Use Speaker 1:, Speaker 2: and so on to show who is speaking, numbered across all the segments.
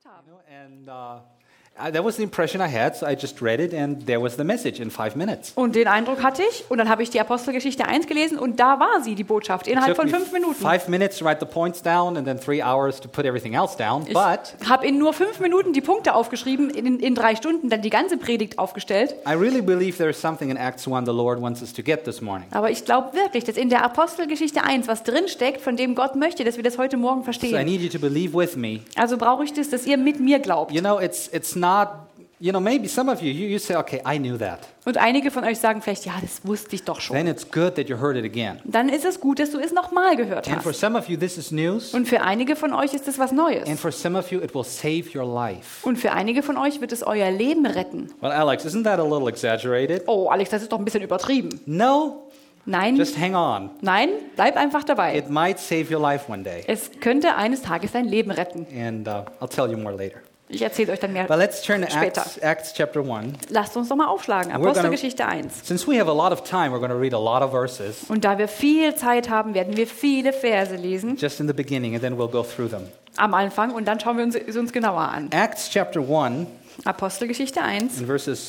Speaker 1: gemacht haben.
Speaker 2: That was the impression I had, so I just read it and there was the message in 5 minutes.
Speaker 1: Und den Eindruck hatte ich und dann habe ich die Apostelgeschichte 1 gelesen und da war sie, die Botschaft, innerhalb von 5 Minuten.
Speaker 2: 5 minutes to write the points down and then 3 hours to put everything else down,
Speaker 1: Ich habe in nur 5 Minuten die Punkte aufgeschrieben, in 3 Stunden dann die ganze Predigt aufgestellt.
Speaker 2: I really believe there is something in Acts 1 the Lord wants us to get this morning.
Speaker 1: Aber ich glaube wirklich, dass in der Apostelgeschichte 1 was drinsteckt, von dem Gott möchte, dass wir das heute Morgen
Speaker 2: So I
Speaker 1: verstehen.
Speaker 2: need you to believe with me.
Speaker 1: Also brauche ich das, dass ihr mit mir glaubt.
Speaker 2: You know, it's not, maybe some of you say, okay, I knew that.
Speaker 1: Und einige von euch sagen vielleicht, ja, das wusste ich doch schon.
Speaker 2: Then it's good that you heard it again.
Speaker 1: Dann ist es gut, dass du es nochmal gehört
Speaker 2: And for
Speaker 1: hast.
Speaker 2: some of you, this is news.
Speaker 1: Und für einige von euch ist es was Neues.
Speaker 2: And for some of you, it will save your life.
Speaker 1: Und für einige von euch wird es euer Leben retten.
Speaker 2: Well, Alex, isn't that a little exaggerated?
Speaker 1: Oh, Alex, das ist doch ein bisschen übertrieben.
Speaker 2: No,
Speaker 1: Nein,
Speaker 2: just hang on.
Speaker 1: nein, bleib einfach dabei.
Speaker 2: It might save your life one day.
Speaker 1: Es könnte eines Tages dein Leben retten.
Speaker 2: And I'll tell you more later.
Speaker 1: Ich erzähle euch dann mehr
Speaker 2: But let's turn to
Speaker 1: später.
Speaker 2: Acts chapter 1.
Speaker 1: Lasst uns doch mal aufschlagen.
Speaker 2: We're gonna-
Speaker 1: Apostelgeschichte 1.
Speaker 2: Since we have a lot of time, we're going to read a lot of verses
Speaker 1: Und da wir viel Zeit haben, werden wir viele Verse lesen
Speaker 2: just in the beginning, and then we'll go through them.
Speaker 1: am Anfang und dann schauen wir uns genauer an.
Speaker 2: Acts chapter 1,
Speaker 1: Apostelgeschichte 1.
Speaker 2: and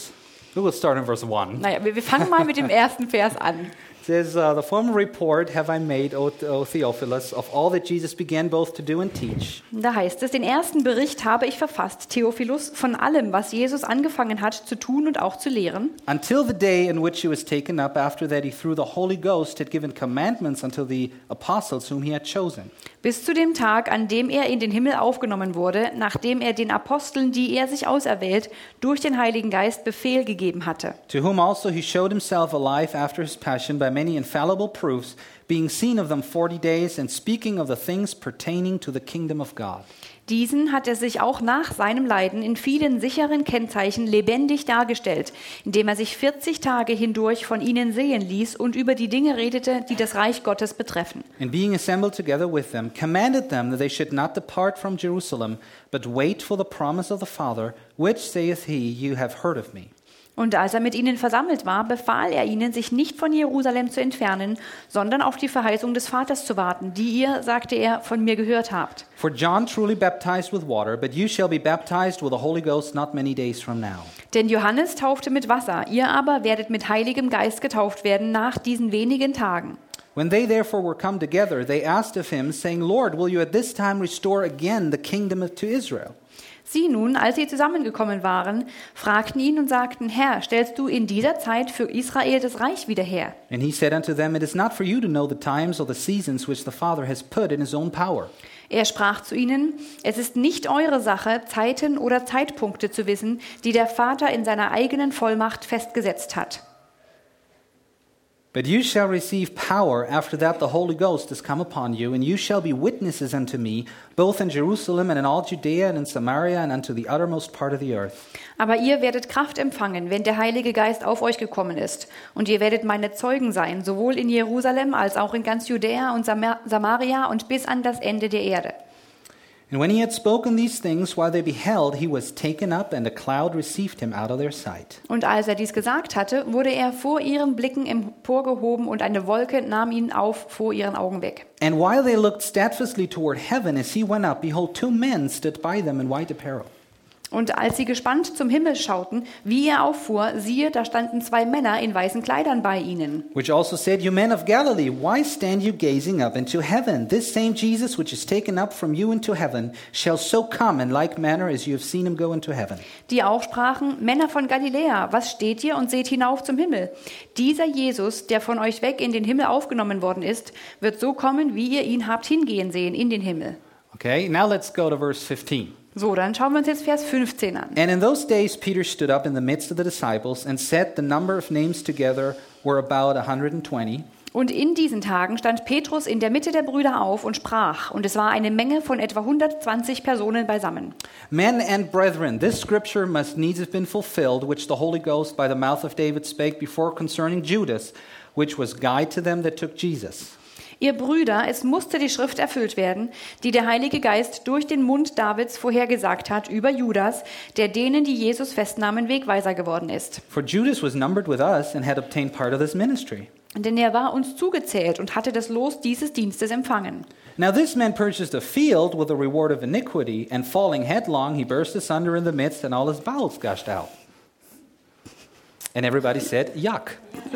Speaker 2: we will start in verse 1.
Speaker 1: Naja, wir fangen mal mit dem ersten Vers an.
Speaker 2: It says, the former report have I made, O Theophilus, of all that Jesus began both to do and teach,
Speaker 1: Da heißt es, den ersten Bericht habe ich verfasst, Theophilus, von allem, was Jesus angefangen hat zu tun und auch zu lehren,
Speaker 2: until the day in which he was taken up, after that he through the Holy Ghost had given commandments unto the apostles whom he had chosen.
Speaker 1: bis zu dem Tag, an dem er in den Himmel aufgenommen wurde, nachdem er den Aposteln, die er sich auserwählt, durch den Heiligen Geist Befehl gegeben hatte.
Speaker 2: To whom also he showed himself alive after his passion by many infallible proofs, being seen of them 40 days, and speaking of the things pertaining to the kingdom of God.
Speaker 1: Diesen hat er sich auch nach seinem Leiden in vielen sicheren Kennzeichen lebendig dargestellt, indem er sich 40 Tage hindurch von ihnen sehen ließ und über die Dinge redete, die das Reich Gottes betreffen.
Speaker 2: And being assembled together with them, commanded them that they should not depart from Jerusalem, but wait for the promise of the Father, which saith he, you have heard of me.
Speaker 1: Und als er mit ihnen versammelt war, befahl er ihnen, sich nicht von Jerusalem zu entfernen, sondern auf die Verheißung des Vaters zu warten, die ihr, sagte er, von mir gehört habt.
Speaker 2: For John truly baptized with water, but you shall be baptized with the Holy Ghost not many days from now.
Speaker 1: Denn Johannes taufte mit Wasser, ihr aber werdet mit Heiligem Geist getauft werden nach diesen wenigen Tagen.
Speaker 2: When they therefore were come together, they asked of him, saying, Lord, will you at this time restore again the kingdom to Israel?
Speaker 1: Sie nun, als sie zusammengekommen waren, fragten ihn und sagten, Herr, stellst du in dieser Zeit für Israel das Reich wieder her?
Speaker 2: And he said unto them, It is not for you to know the times or the seasons which the Father has put in his own power.
Speaker 1: Er sprach zu ihnen, es ist nicht eure Sache, Zeiten oder Zeitpunkte zu wissen, die der Vater in seiner eigenen Vollmacht festgesetzt hat.
Speaker 2: But you shall receive power after that the Holy Ghost is come upon you, and you shall be witnesses unto me, both in Jerusalem and in all Judea and in Samaria and unto the uttermost part of the earth.
Speaker 1: Aber ihr werdet Kraft empfangen, wenn der Heilige Geist auf euch gekommen ist. Und ihr werdet meine Zeugen sein, sowohl in Jerusalem als auch in ganz Judäa und Samaria und bis an das Ende der Erde.
Speaker 2: And when he had spoken these things, while they beheld, he was taken up, and a cloud received him out of their sight.
Speaker 1: Und als er dies gesagt hatte, wurde er vor ihren Blicken emporgehoben und eine Wolke nahm ihn auf vor ihren Augen weg.
Speaker 2: And while they looked steadfastly toward heaven as he went up, behold, 2 men stood by them in white apparel.
Speaker 1: Und als sie gespannt zum Himmel schauten, wie er auffuhr, siehe, da standen 2 Männer in weißen Kleidern bei ihnen.
Speaker 2: Which also said, You men of Galilee, why stand you gazing up into heaven? This same Jesus which is taken up from you into heaven shall so come in like manner as you have seen him go into heaven.
Speaker 1: Die auch sprachen, Männer von Galiläa, was steht ihr und seht hinauf zum Himmel? Dieser Jesus, der von euch weg in den Himmel aufgenommen worden ist, wird so kommen, wie ihr ihn habt hingehen sehen in den Himmel.
Speaker 2: Okay, now let's go to verse 15.
Speaker 1: So, dann schauen wir uns jetzt Vers 15 an.
Speaker 2: And in those days Peter stood up in the midst of the disciples and said the number of names together were about 120.
Speaker 1: Und in diesen Tagen stand Petrus in der Mitte der Brüder auf und sprach, und es war eine Menge von etwa 120 Personen beisammen.
Speaker 2: Men and brethren, this scripture must needs have been fulfilled, which the Holy Ghost by the mouth of David spake before concerning Judas, which was guide to them that took Jesus.
Speaker 1: Ihr Brüder, es musste die Schrift erfüllt werden, die der Heilige Geist durch den Mund Davids vorhergesagt hat über Judas, der denen, die Jesus festnahmen, Wegweiser geworden ist.
Speaker 2: For Judas was numbered with us and had obtained part of this ministry.
Speaker 1: Denn er war uns zugezählt und hatte das Los dieses Dienstes empfangen.
Speaker 2: Now this man purchased a field with the reward of iniquity, and falling headlong, he burst asunder in the midst, and all his bowels gushed out. And everybody said, yuck.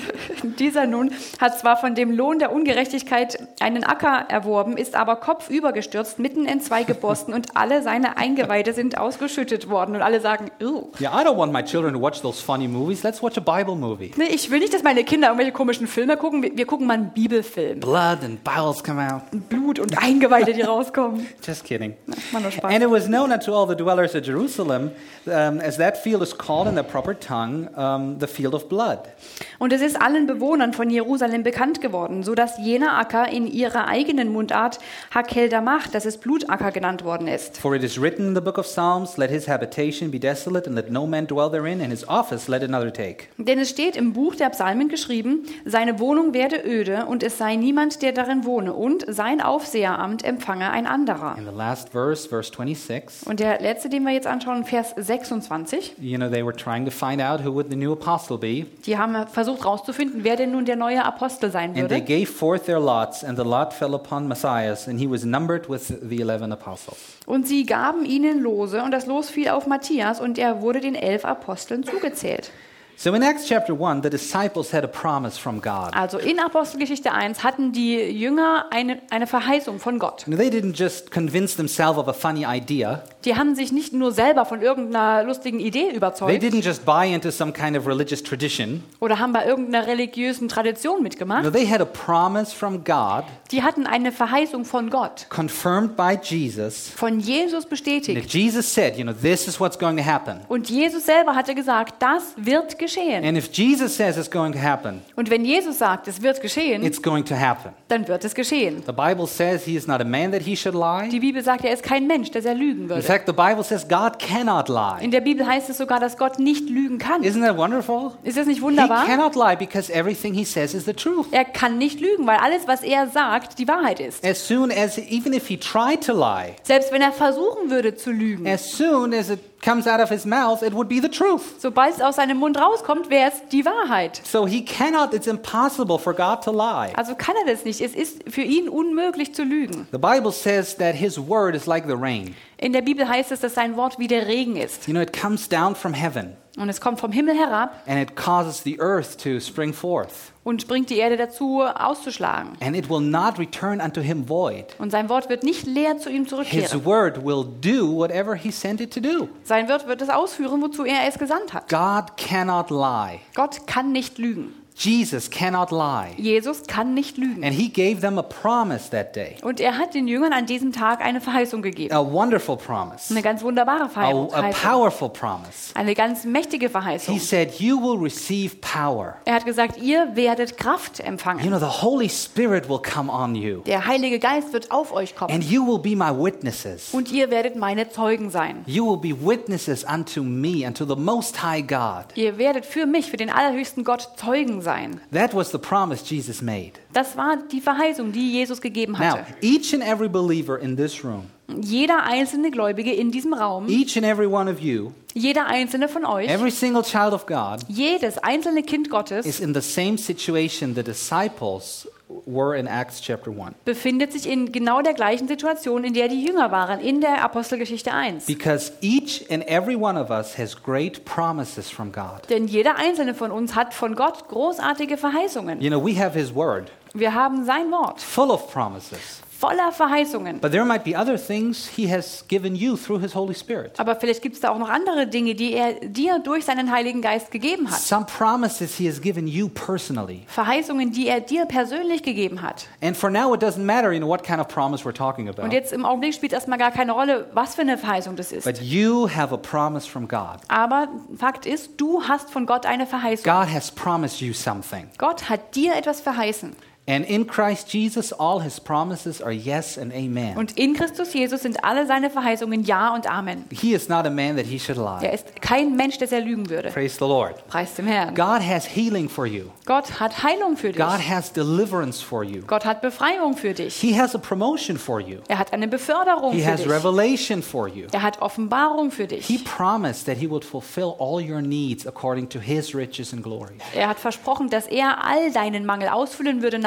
Speaker 1: Dieser nun hat zwar von dem Lohn der Ungerechtigkeit einen Acker erworben, ist aber kopfüber gestürzt, mitten in zwei geborsten und alle seine Eingeweide sind ausgeschüttet worden. Und alle sagen, ew.
Speaker 2: Yeah, I don't want my children to watch those funny movies. Let's watch a Bible movie.
Speaker 1: Nee, ich will nicht, dass meine Kinder irgendwelche komischen Filme gucken. Wir gucken mal einen Bibelfilm.
Speaker 2: Blood and bowels come out.
Speaker 1: Blut und Eingeweide, die rauskommen.
Speaker 2: Just kidding.
Speaker 1: Das war nur Spaß.
Speaker 2: And it was known unto all the dwellers at Jerusalem, as that field is called in the proper tongue, the field of blood.
Speaker 1: Und es ist allen Bewohnern von Jerusalem bekannt geworden, so dass jener Acker in ihrer eigenen Mundart Hakeldamach, das ist Blutacker genannt worden ist.
Speaker 2: For it is written in the book of Psalms, let his habitation be desolate, and let no man dwell therein, and his office let another take.
Speaker 1: Denn es steht im Buch der Psalmen geschrieben, seine Wohnung werde öde und es sei niemand, der darin wohne, und sein Aufseheramt empfange ein anderer.
Speaker 2: In the last verse, verse 26,
Speaker 1: Und der letzte, den wir jetzt anschauen, Vers 26,
Speaker 2: you know, they were trying to find out who would the new apostle be.
Speaker 1: die haben versucht herauszufinden, wer denn nun der neue Apostel sein
Speaker 2: And they
Speaker 1: würde.
Speaker 2: gave forth their lots, and the lot fell upon Matthias, and he was numbered with the 11 apostles.
Speaker 1: Und sie gaben ihnen Lose und das Los fiel auf Matthias und er wurde den 11 Aposteln zugezählt.
Speaker 2: So in Acts chapter 1, the disciples had a promise from God.
Speaker 1: Also in Apostelgeschichte 1 hatten die Jünger eine Verheißung von Gott.
Speaker 2: And they didn't just convince themselves of a funny idea.
Speaker 1: Die haben sich nicht nur selber von irgendeiner lustigen Idee
Speaker 2: They
Speaker 1: überzeugt
Speaker 2: didn't just buy into some kind of religious tradition.
Speaker 1: oder haben bei irgendeiner religiösen Tradition
Speaker 2: No,
Speaker 1: mitgemacht.
Speaker 2: they had a promise from God,
Speaker 1: Die hatten eine Verheißung von Gott,
Speaker 2: confirmed by Jesus.
Speaker 1: von Jesus
Speaker 2: And
Speaker 1: bestätigt.
Speaker 2: if Jesus said, you know, this is what's going to happen.
Speaker 1: Und Jesus selber hatte gesagt, das wird geschehen.
Speaker 2: And if Jesus says it's going to happen,
Speaker 1: Und wenn Jesus sagt, es wird geschehen,
Speaker 2: it's going to happen.
Speaker 1: dann wird es geschehen.
Speaker 2: The Bible says he is not a man that he should lie.
Speaker 1: Die Bibel sagt, er ist kein Mensch, dass er lügen
Speaker 2: In
Speaker 1: würde.
Speaker 2: fact, the Bible says God cannot lie.
Speaker 1: In der Bibel heißt es sogar, dass Gott nicht lügen kann.
Speaker 2: Isn't that wonderful?
Speaker 1: Ist das nicht
Speaker 2: He
Speaker 1: wunderbar?
Speaker 2: cannot lie because everything he says is the truth.
Speaker 1: Er kann nicht lügen, weil alles, was er sagt, die Wahrheit ist.
Speaker 2: As soon as, even if he tried to lie,
Speaker 1: Selbst wenn er versuchen würde zu lügen,
Speaker 2: as soon as it comes out of his mouth, it would be the truth.
Speaker 1: sobald es aus seinem Mund rauskommt, wäre es die Wahrheit.
Speaker 2: So he cannot, it's impossible for God to lie.
Speaker 1: Also kann er das nicht. Es ist für ihn unmöglich zu lügen.
Speaker 2: The Bible says that his word is like the rain.
Speaker 1: In der Bibel heißt es, dass sein Wort wie der Regen ist.
Speaker 2: You know, it comes down from heaven
Speaker 1: Und es kommt vom Himmel herab
Speaker 2: and it causes the earth to spring forth.
Speaker 1: und bringt die Erde dazu, auszuschlagen.
Speaker 2: And it will not return unto him void.
Speaker 1: Und sein Wort wird nicht leer zu ihm
Speaker 2: His
Speaker 1: zurückkehren.
Speaker 2: word will do whatever he sent it to do.
Speaker 1: Sein Wort wird es ausführen, wozu er es gesandt hat.
Speaker 2: God cannot lie.
Speaker 1: Gott kann nicht lügen.
Speaker 2: Jesus cannot lie.
Speaker 1: Jesus kann nicht lügen.
Speaker 2: And he gave them a promise that day.
Speaker 1: Und er hat den Jüngern an diesem Tag eine Verheißung gegeben.
Speaker 2: A wonderful promise.
Speaker 1: Eine ganz wunderbare
Speaker 2: A
Speaker 1: Verheißung.
Speaker 2: powerful promise.
Speaker 1: Eine ganz mächtige
Speaker 2: He
Speaker 1: Verheißung.
Speaker 2: said, you will receive power.
Speaker 1: Er hat gesagt, ihr werdet Kraft
Speaker 2: You
Speaker 1: empfangen.
Speaker 2: know, the Holy Spirit will come on you.
Speaker 1: Der Heilige Geist wird auf euch kommen.
Speaker 2: And you will be my witnesses.
Speaker 1: Und ihr werdet meine Zeugen sein.
Speaker 2: You will be witnesses unto me, unto the Most High God.
Speaker 1: Ihr werdet für mich, für den allerhöchsten Gott, Zeugen sein.
Speaker 2: That was the promise Jesus made.
Speaker 1: Das war die Verheißung, die Jesus gegeben
Speaker 2: Now,
Speaker 1: hatte.
Speaker 2: each and every believer in this room,
Speaker 1: Jeder einzelne Gläubige in diesem Raum,
Speaker 2: each and every one of you,
Speaker 1: jeder einzelne von euch,
Speaker 2: every single child of God,
Speaker 1: jedes einzelne Kind Gottes
Speaker 2: is in the same situation the disciples were in Acts chapter 1.
Speaker 1: befindet sich in genau der gleichen Situation, in der die Jünger waren, in der Apostelgeschichte 1.
Speaker 2: Because each and every one of us has great promises from God.
Speaker 1: Denn jeder einzelne von uns hat von Gott großartige Verheißungen.
Speaker 2: You know, we have His Word,
Speaker 1: Wir haben sein Wort,
Speaker 2: full of promises.
Speaker 1: voller Verheißungen.
Speaker 2: But there might be other things He has given you through His Holy Spirit.
Speaker 1: Aber vielleicht gibt es da auch noch andere Dinge, die er dir durch seinen Heiligen Geist gegeben hat.
Speaker 2: Some promises He has given you personally.
Speaker 1: Verheißungen, die er dir persönlich gegeben hat.
Speaker 2: And for now, it doesn't matter, you know, what kind of promise we're talking
Speaker 1: Und
Speaker 2: about.
Speaker 1: jetzt im Augenblick spielt erstmal gar keine Rolle, was für eine Verheißung das ist.
Speaker 2: But you have a promise from God.
Speaker 1: Aber Fakt ist, du hast von Gott eine Verheißung.
Speaker 2: God has promised you something.
Speaker 1: Gott hat dir etwas verheißen.
Speaker 2: And in Christ Jesus, all His promises are yes and amen.
Speaker 1: Und in Christus Jesus sind alle seine Verheißungen Ja und Amen.
Speaker 2: He is not a man that He should
Speaker 1: Er
Speaker 2: lie.
Speaker 1: ist kein Mensch, dass er lügen würde.
Speaker 2: Praise the Lord.
Speaker 1: Preis dem Herrn.
Speaker 2: God has healing for you.
Speaker 1: Gott hat Heilung für dich.
Speaker 2: God has deliverance for you.
Speaker 1: Gott hat Befreiung für dich.
Speaker 2: He has a promotion for you.
Speaker 1: Er hat eine Beförderung
Speaker 2: He
Speaker 1: für
Speaker 2: has
Speaker 1: dich.
Speaker 2: revelation for you.
Speaker 1: Er hat Offenbarung für
Speaker 2: He
Speaker 1: dich.
Speaker 2: promised that He would fulfill all your needs according to His riches and glory.
Speaker 1: Er hat versprochen, dass er all deinen Mangel ausfüllen würde nach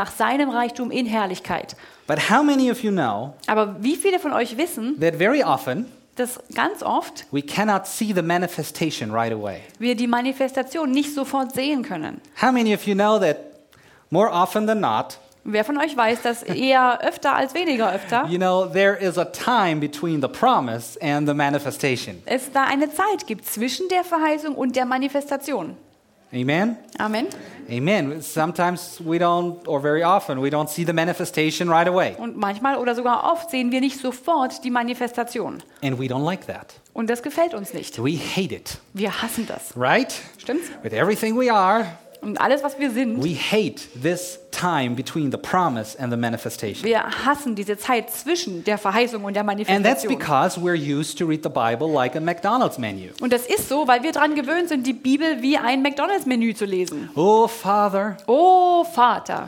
Speaker 1: nach seinem Reichtum in Herrlichkeit.
Speaker 2: But how many of you know
Speaker 1: Aber wie viele von euch wissen,
Speaker 2: that very often
Speaker 1: dass ganz oft
Speaker 2: we cannot see the manifestation right away?
Speaker 1: wir die Manifestation nicht sofort sehen können?
Speaker 2: How many of you know that more often than not,
Speaker 1: Wer von euch weiß, dass eher öfter als weniger öfter
Speaker 2: you know, there is a time between the promise and the manifestation?
Speaker 1: es da eine Zeit gibt zwischen der Verheißung und der Manifestation?
Speaker 2: Amen?
Speaker 1: Amen.
Speaker 2: Amen. Sometimes we don't, or very often, we don't see the manifestation right away.
Speaker 1: Und manchmal oder sogar oft sehen wir nicht sofort die Manifestation.
Speaker 2: And we don't like that.
Speaker 1: Und das gefällt uns nicht.
Speaker 2: We hate it,
Speaker 1: Wir hassen das.
Speaker 2: right?
Speaker 1: Stimmt's?
Speaker 2: With everything we are,
Speaker 1: Und alles, was wir sind,
Speaker 2: we hate this time between the promise and the manifestation.
Speaker 1: wir hassen diese Zeit zwischen der Verheißung und der
Speaker 2: And that's
Speaker 1: Manifestation.
Speaker 2: because we're used to read the Bible like a McDonald's menu.
Speaker 1: Und das ist so, weil wir daran gewöhnt sind, die Bibel wie ein McDonalds-Menü zu lesen.
Speaker 2: Oh, Father,
Speaker 1: Oh Vater,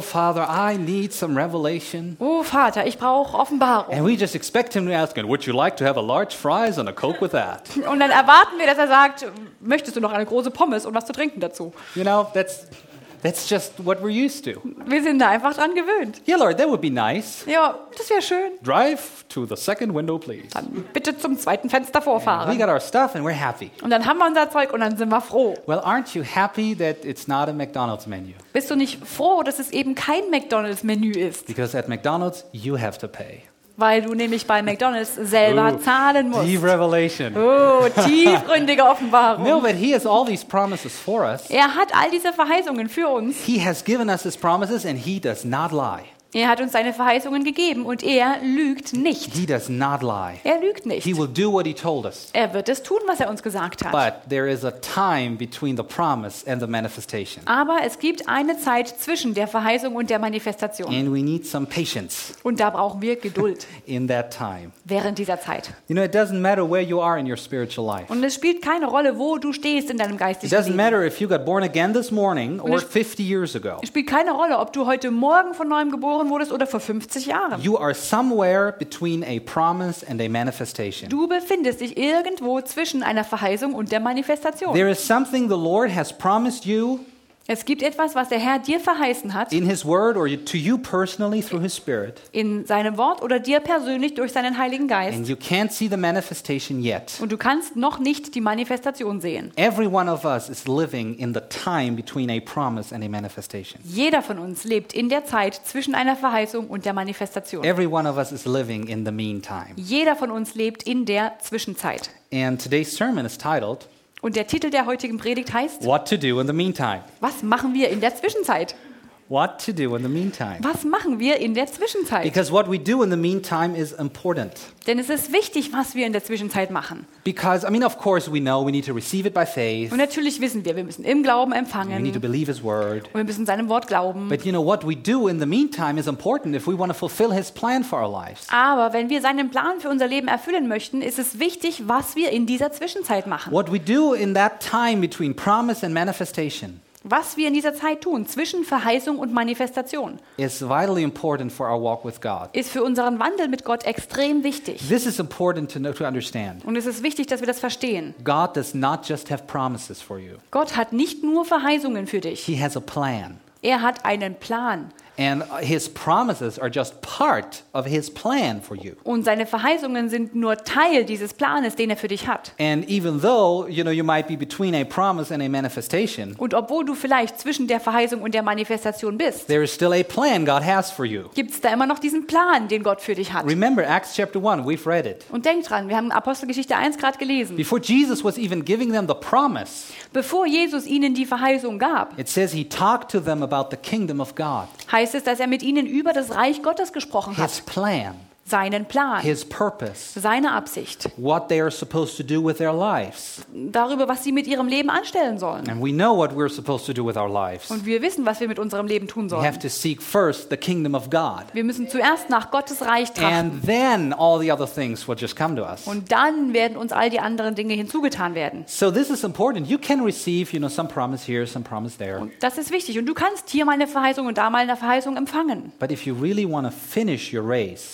Speaker 2: I need some revelation.
Speaker 1: oh Vater, ich brauche Offenbarung.
Speaker 2: And we just expect him to ask, would you like to have a large fries and a Coke with that?
Speaker 1: Und dann erwarten wir, dass er sagt, möchtest du noch eine große Pommes und was zu trinken dazu?
Speaker 2: You know, that's just what we're used to.
Speaker 1: Wir sind da einfach dran gewöhnt.
Speaker 2: Yeah, Lord, that would be nice.
Speaker 1: Ja, das wäre schön.
Speaker 2: Drive to the second window, please.
Speaker 1: Dann bitte zum zweiten Fenster
Speaker 2: We
Speaker 1: vorfahren.
Speaker 2: got our stuff and we're happy.
Speaker 1: Und dann haben wir unser Zeug und dann sind wir froh.
Speaker 2: Well, aren't you happy that it's not a McDonald's menu?
Speaker 1: Bist du nicht froh, dass es eben kein McDonalds-Menü ist?
Speaker 2: Because at McDonald's, you have to pay.
Speaker 1: Weil du nämlich bei McDonalds selber zahlen musst.
Speaker 2: Deep revelation.
Speaker 1: Oh, tiefgründige Offenbarung.
Speaker 2: No, but he has all these promises for us.
Speaker 1: Er hat all diese Verheißungen für uns.
Speaker 2: He has given us his promises and he does not lie.
Speaker 1: Er hat uns seine Verheißungen gegeben und er lügt nicht.
Speaker 2: He does not lie.
Speaker 1: Er lügt nicht.
Speaker 2: He will do what he told us.
Speaker 1: Er wird es tun, was er uns gesagt hat.
Speaker 2: But there is a time between the promise and the manifestation.
Speaker 1: Aber es gibt eine Zeit zwischen der Verheißung und der Manifestation.
Speaker 2: And we need some patience
Speaker 1: Und da brauchen wir Geduld
Speaker 2: in that time.
Speaker 1: während dieser Zeit.
Speaker 2: You know, it doesn't matter where you are in your spiritual life.
Speaker 1: Und es spielt keine Rolle, wo du stehst in deinem
Speaker 2: It
Speaker 1: geistigen
Speaker 2: doesn't
Speaker 1: Leben.
Speaker 2: matter if you got born again this morning or 50 years ago.
Speaker 1: Es spielt keine Rolle, ob du heute Morgen von neuem geboren wurdest oder vor 50 Jahren.
Speaker 2: You are somewhere between a promise and a manifestation.
Speaker 1: Du befindest dich irgendwo zwischen einer Verheißung und der Manifestation.
Speaker 2: There is something the Lord has promised you
Speaker 1: Es gibt etwas, was der Herr dir verheißen hat,
Speaker 2: in His Word or to you personally through His Spirit,
Speaker 1: in seinem Wort oder dir persönlich durch seinen Heiligen Geist.
Speaker 2: and you can't see the manifestation yet.
Speaker 1: Und du kannst noch nicht die Manifestation sehen.
Speaker 2: Every one of us is living in the time between a promise and a manifestation.
Speaker 1: Jeder von uns lebt in der Zeit zwischen einer Verheißung und der Manifestation.
Speaker 2: Every one of us is living in the meantime.
Speaker 1: Jeder von uns lebt in der Zwischenzeit.
Speaker 2: And today's sermon is titled,
Speaker 1: Und der Titel der heutigen Predigt heißt,
Speaker 2: What to Do in the Meantime.
Speaker 1: was machen wir in der Zwischenzeit?
Speaker 2: What to do in the meantime.
Speaker 1: Was machen wir in der Zwischenzeit?
Speaker 2: Because what we do in the meantime is important.
Speaker 1: Denn es ist wichtig, was wir in der Zwischenzeit machen.
Speaker 2: Because, of course we know we need to receive it by faith.
Speaker 1: Und natürlich wissen wir müssen im Glauben
Speaker 2: We need
Speaker 1: empfangen
Speaker 2: to believe His Word.
Speaker 1: und wir müssen seinem Wort glauben.
Speaker 2: But what we do in the meantime is important if we want to fulfill His plan for our lives.
Speaker 1: Aber wenn wir seinen Plan für unser Leben erfüllen möchten, ist es wichtig, was wir in dieser Zwischenzeit machen.
Speaker 2: What we do in that time between promise and manifestation
Speaker 1: Was wir in dieser Zeit tun, zwischen Verheißung und Manifestation,
Speaker 2: is vitally important for our walk with God.
Speaker 1: ist für unseren Wandel mit Gott extrem wichtig.
Speaker 2: This is important to understand.
Speaker 1: Und es ist wichtig, dass wir das verstehen.
Speaker 2: God does not just have promises for you.
Speaker 1: Gott hat nicht nur Verheißungen für dich.
Speaker 2: He has a plan.
Speaker 1: Er hat einen Plan.
Speaker 2: And His promises are just part of His plan for you.
Speaker 1: Und seine Verheißungen sind nur Teil dieses Planes, den er für dich hat.
Speaker 2: And even though, you might be between a promise and a manifestation,
Speaker 1: Und obwohl du vielleicht zwischen der Verheißung und der Manifestation bist,
Speaker 2: there is still a plan God has for you.
Speaker 1: gibt es da immer noch diesen Plan, den Gott für dich hat.
Speaker 2: Remember Acts chapter 1, we've read it.
Speaker 1: Und denk dran, wir haben Apostelgeschichte 1 gerade gelesen.
Speaker 2: Before Jesus was even giving them the promise,
Speaker 1: Bevor Jesus ihnen die Verheißung gab,
Speaker 2: it says He talked to them about the kingdom of God,
Speaker 1: heißt es, dass er mit ihnen über das Reich Gottes gesprochen
Speaker 2: His
Speaker 1: hat.
Speaker 2: plan,
Speaker 1: Seinen Plan,
Speaker 2: His purpose,
Speaker 1: seine Absicht,
Speaker 2: what they are supposed to do with their lives.
Speaker 1: darüber, was sie mit ihrem Leben anstellen sollen.
Speaker 2: And we know what we're supposed to do with our lives.
Speaker 1: Und wir wissen, was wir mit unserem Leben tun
Speaker 2: We have
Speaker 1: sollen.
Speaker 2: to seek first the kingdom of God.
Speaker 1: Wir müssen zuerst nach Gottes Reich trachten.
Speaker 2: And then all the other things will just come to us.
Speaker 1: Und dann werden uns all die anderen Dinge hinzugetan werden.
Speaker 2: So this is important. You can receive, some promise here, some promise there.
Speaker 1: Und das ist wichtig. Und du kannst hier mal eine Verheißung und da mal eine Verheißung empfangen.
Speaker 2: But if you really want to finish your race,
Speaker 1: Aber wenn du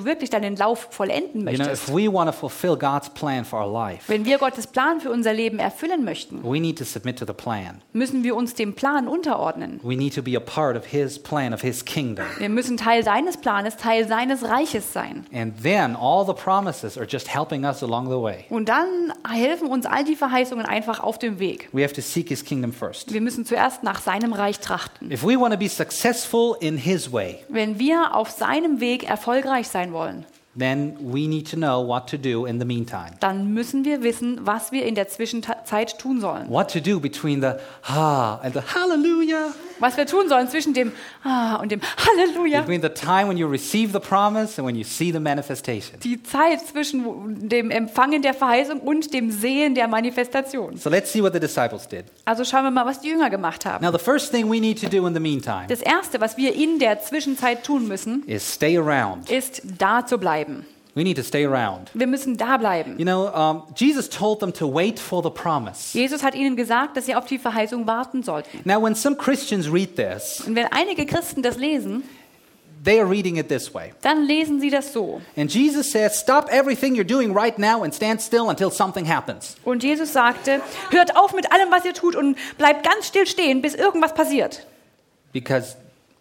Speaker 1: du wirklich deinen Lauf vollenden
Speaker 2: You know,
Speaker 1: möchtest,
Speaker 2: if we want to fulfill God's plan for our life,
Speaker 1: wenn wir Gottes Plan für unser Leben erfüllen möchten,
Speaker 2: we need to submit to the plan.
Speaker 1: müssen wir uns dem Plan unterordnen.
Speaker 2: We need to be a part of His plan, of His kingdom.
Speaker 1: Wir müssen Teil seines Planes, Teil seines Reiches sein.
Speaker 2: And then all the promises are just helping us along the way.
Speaker 1: Und dann helfen uns all die Verheißungen einfach auf dem Weg.
Speaker 2: We have to seek His kingdom first.
Speaker 1: Wir müssen zuerst nach seinem Reich trachten.
Speaker 2: If we want to be successful in His way,
Speaker 1: Wenn wir auf seinem Weg erfolgreich sein wollen,
Speaker 2: then we need to know what to do in the meantime.
Speaker 1: dann müssen wir wissen, was wir in der Zwischenzeit tun sollen.
Speaker 2: What to do between the and the hallelujah.
Speaker 1: Was wir tun sollen zwischen dem und dem Halleluja.
Speaker 2: Between the time when you receive the promise and when you see the manifestation.
Speaker 1: Die Zeit zwischen dem Empfangen der Verheißung und dem Sehen der Manifestation.
Speaker 2: So let's see what the disciples did.
Speaker 1: Also schauen wir mal, was die Jünger gemacht haben.
Speaker 2: Now the first thing we need to do in the meantime
Speaker 1: Das Erste, was wir in der Zwischenzeit tun müssen,
Speaker 2: is stay around.
Speaker 1: ist da zu bleiben.
Speaker 2: We need to stay around.
Speaker 1: Wir müssen da bleiben.
Speaker 2: You know, Jesus told them to wait for the promise.
Speaker 1: Jesus hat ihnen gesagt, dass sie auf die Verheißung warten sollten.
Speaker 2: Now when some Christians read this,
Speaker 1: Und wenn einige Christen das lesen,
Speaker 2: they are reading it this way.
Speaker 1: dann lesen sie das so.
Speaker 2: And Jesus says, stop everything you're doing right now and stand still until something happens.
Speaker 1: Und Jesus sagte, hört auf mit allem, was ihr tut und bleibt ganz still stehen, bis irgendwas passiert.
Speaker 2: Because,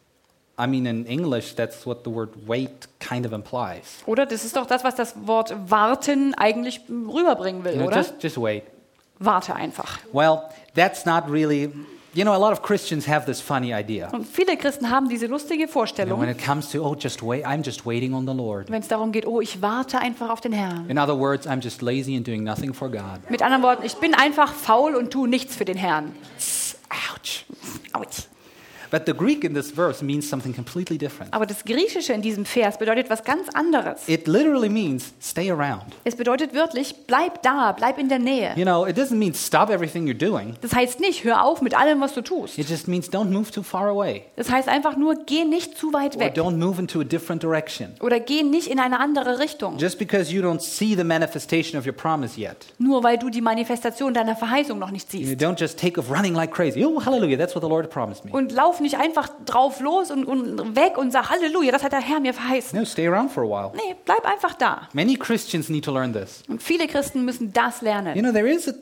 Speaker 2: I mean, in English, that's what the word wait kind of implies.
Speaker 1: Oder? Das ist doch das, was das Wort warten eigentlich rüberbringen will,
Speaker 2: You know,
Speaker 1: oder?
Speaker 2: just wait.
Speaker 1: Warte einfach.
Speaker 2: Well, that's not really, you know, a lot of Christians have this funny idea.
Speaker 1: Und viele Christen haben diese lustige
Speaker 2: You know,
Speaker 1: Vorstellung,
Speaker 2: when it comes to, oh, just wait, I'm just waiting on the Lord.
Speaker 1: wenn es darum geht, oh, ich warte einfach auf den Herrn.
Speaker 2: In other words, I'm just lazy and doing nothing for God.
Speaker 1: Mit anderen Worten, ich bin einfach faul und tue nichts für den Herrn.
Speaker 2: Ouch.
Speaker 1: Autsch.
Speaker 2: But the Greek in this verse means something completely different.
Speaker 1: Aber das Griechische in diesem Vers bedeutet was ganz anderes.
Speaker 2: It literally means stay around.
Speaker 1: Es bedeutet wörtlich, bleib da, bleib in der Nähe.
Speaker 2: You know, it doesn't mean stop everything you're doing.
Speaker 1: Das heißt nicht, hör auf mit allem, was du tust.
Speaker 2: It just means don't move too far away.
Speaker 1: Das heißt einfach nur, geh nicht zu weit
Speaker 2: Or
Speaker 1: weg.
Speaker 2: don't move into a different direction.
Speaker 1: Oder geh nicht in eine andere Richtung.
Speaker 2: Just because you don't see the manifestation of your promise yet.
Speaker 1: Nur weil du die Manifestation deiner Verheißung noch nicht
Speaker 2: You
Speaker 1: siehst.
Speaker 2: don't just take off running like crazy. Oh, hallelujah, that's what the Lord promised me.
Speaker 1: Und lauf nicht einfach drauf los und weg und sag Halleluja, das hat der Herr mir verheißen.
Speaker 2: No, stay around for a while.
Speaker 1: Nee, bleib einfach da.
Speaker 2: Many Christians need to learn this.
Speaker 1: Und viele Christen müssen das
Speaker 2: You
Speaker 1: lernen.
Speaker 2: know,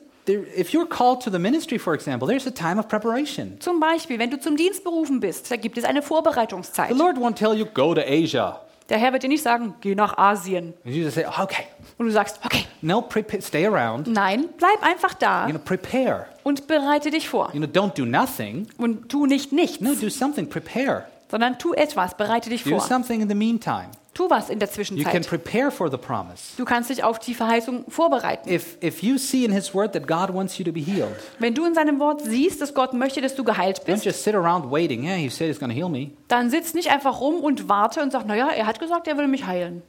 Speaker 2: if you're called to the ministry, for example, there's a time of preparation.
Speaker 1: Zum Beispiel, wenn du zum Dienst berufen bist, da gibt es eine Vorbereitungszeit.
Speaker 2: The Lord won't tell you, go to Asia.
Speaker 1: Der Herr wird dir nicht sagen, geh nach Asien.
Speaker 2: And you just say, okay.
Speaker 1: Und du sagst, okay,
Speaker 2: No, stay around.
Speaker 1: nein, bleib einfach da
Speaker 2: You know, prepare.
Speaker 1: und bereite dich vor.
Speaker 2: You know, don't do nothing.
Speaker 1: Und tu nicht nichts,
Speaker 2: No, do something. Prepare.
Speaker 1: sondern tu etwas, bereite dich
Speaker 2: Do
Speaker 1: vor.
Speaker 2: something in the meantime.
Speaker 1: Tu was in der
Speaker 2: You can
Speaker 1: Zwischenzeit.
Speaker 2: prepare for the promise.
Speaker 1: Du kannst dich auf die Verheißung vorbereiten.
Speaker 2: If you see in His Word that God wants you to be healed,
Speaker 1: Wenn du in seinem Wort siehst, dass Gott möchte, dass du geheilt
Speaker 2: don't
Speaker 1: bist,
Speaker 2: just sit around waiting. Yeah, He said He's going to heal me.
Speaker 1: dann sitz nicht einfach rum und warte und sag, naja, er hat gesagt, er will mich heilen.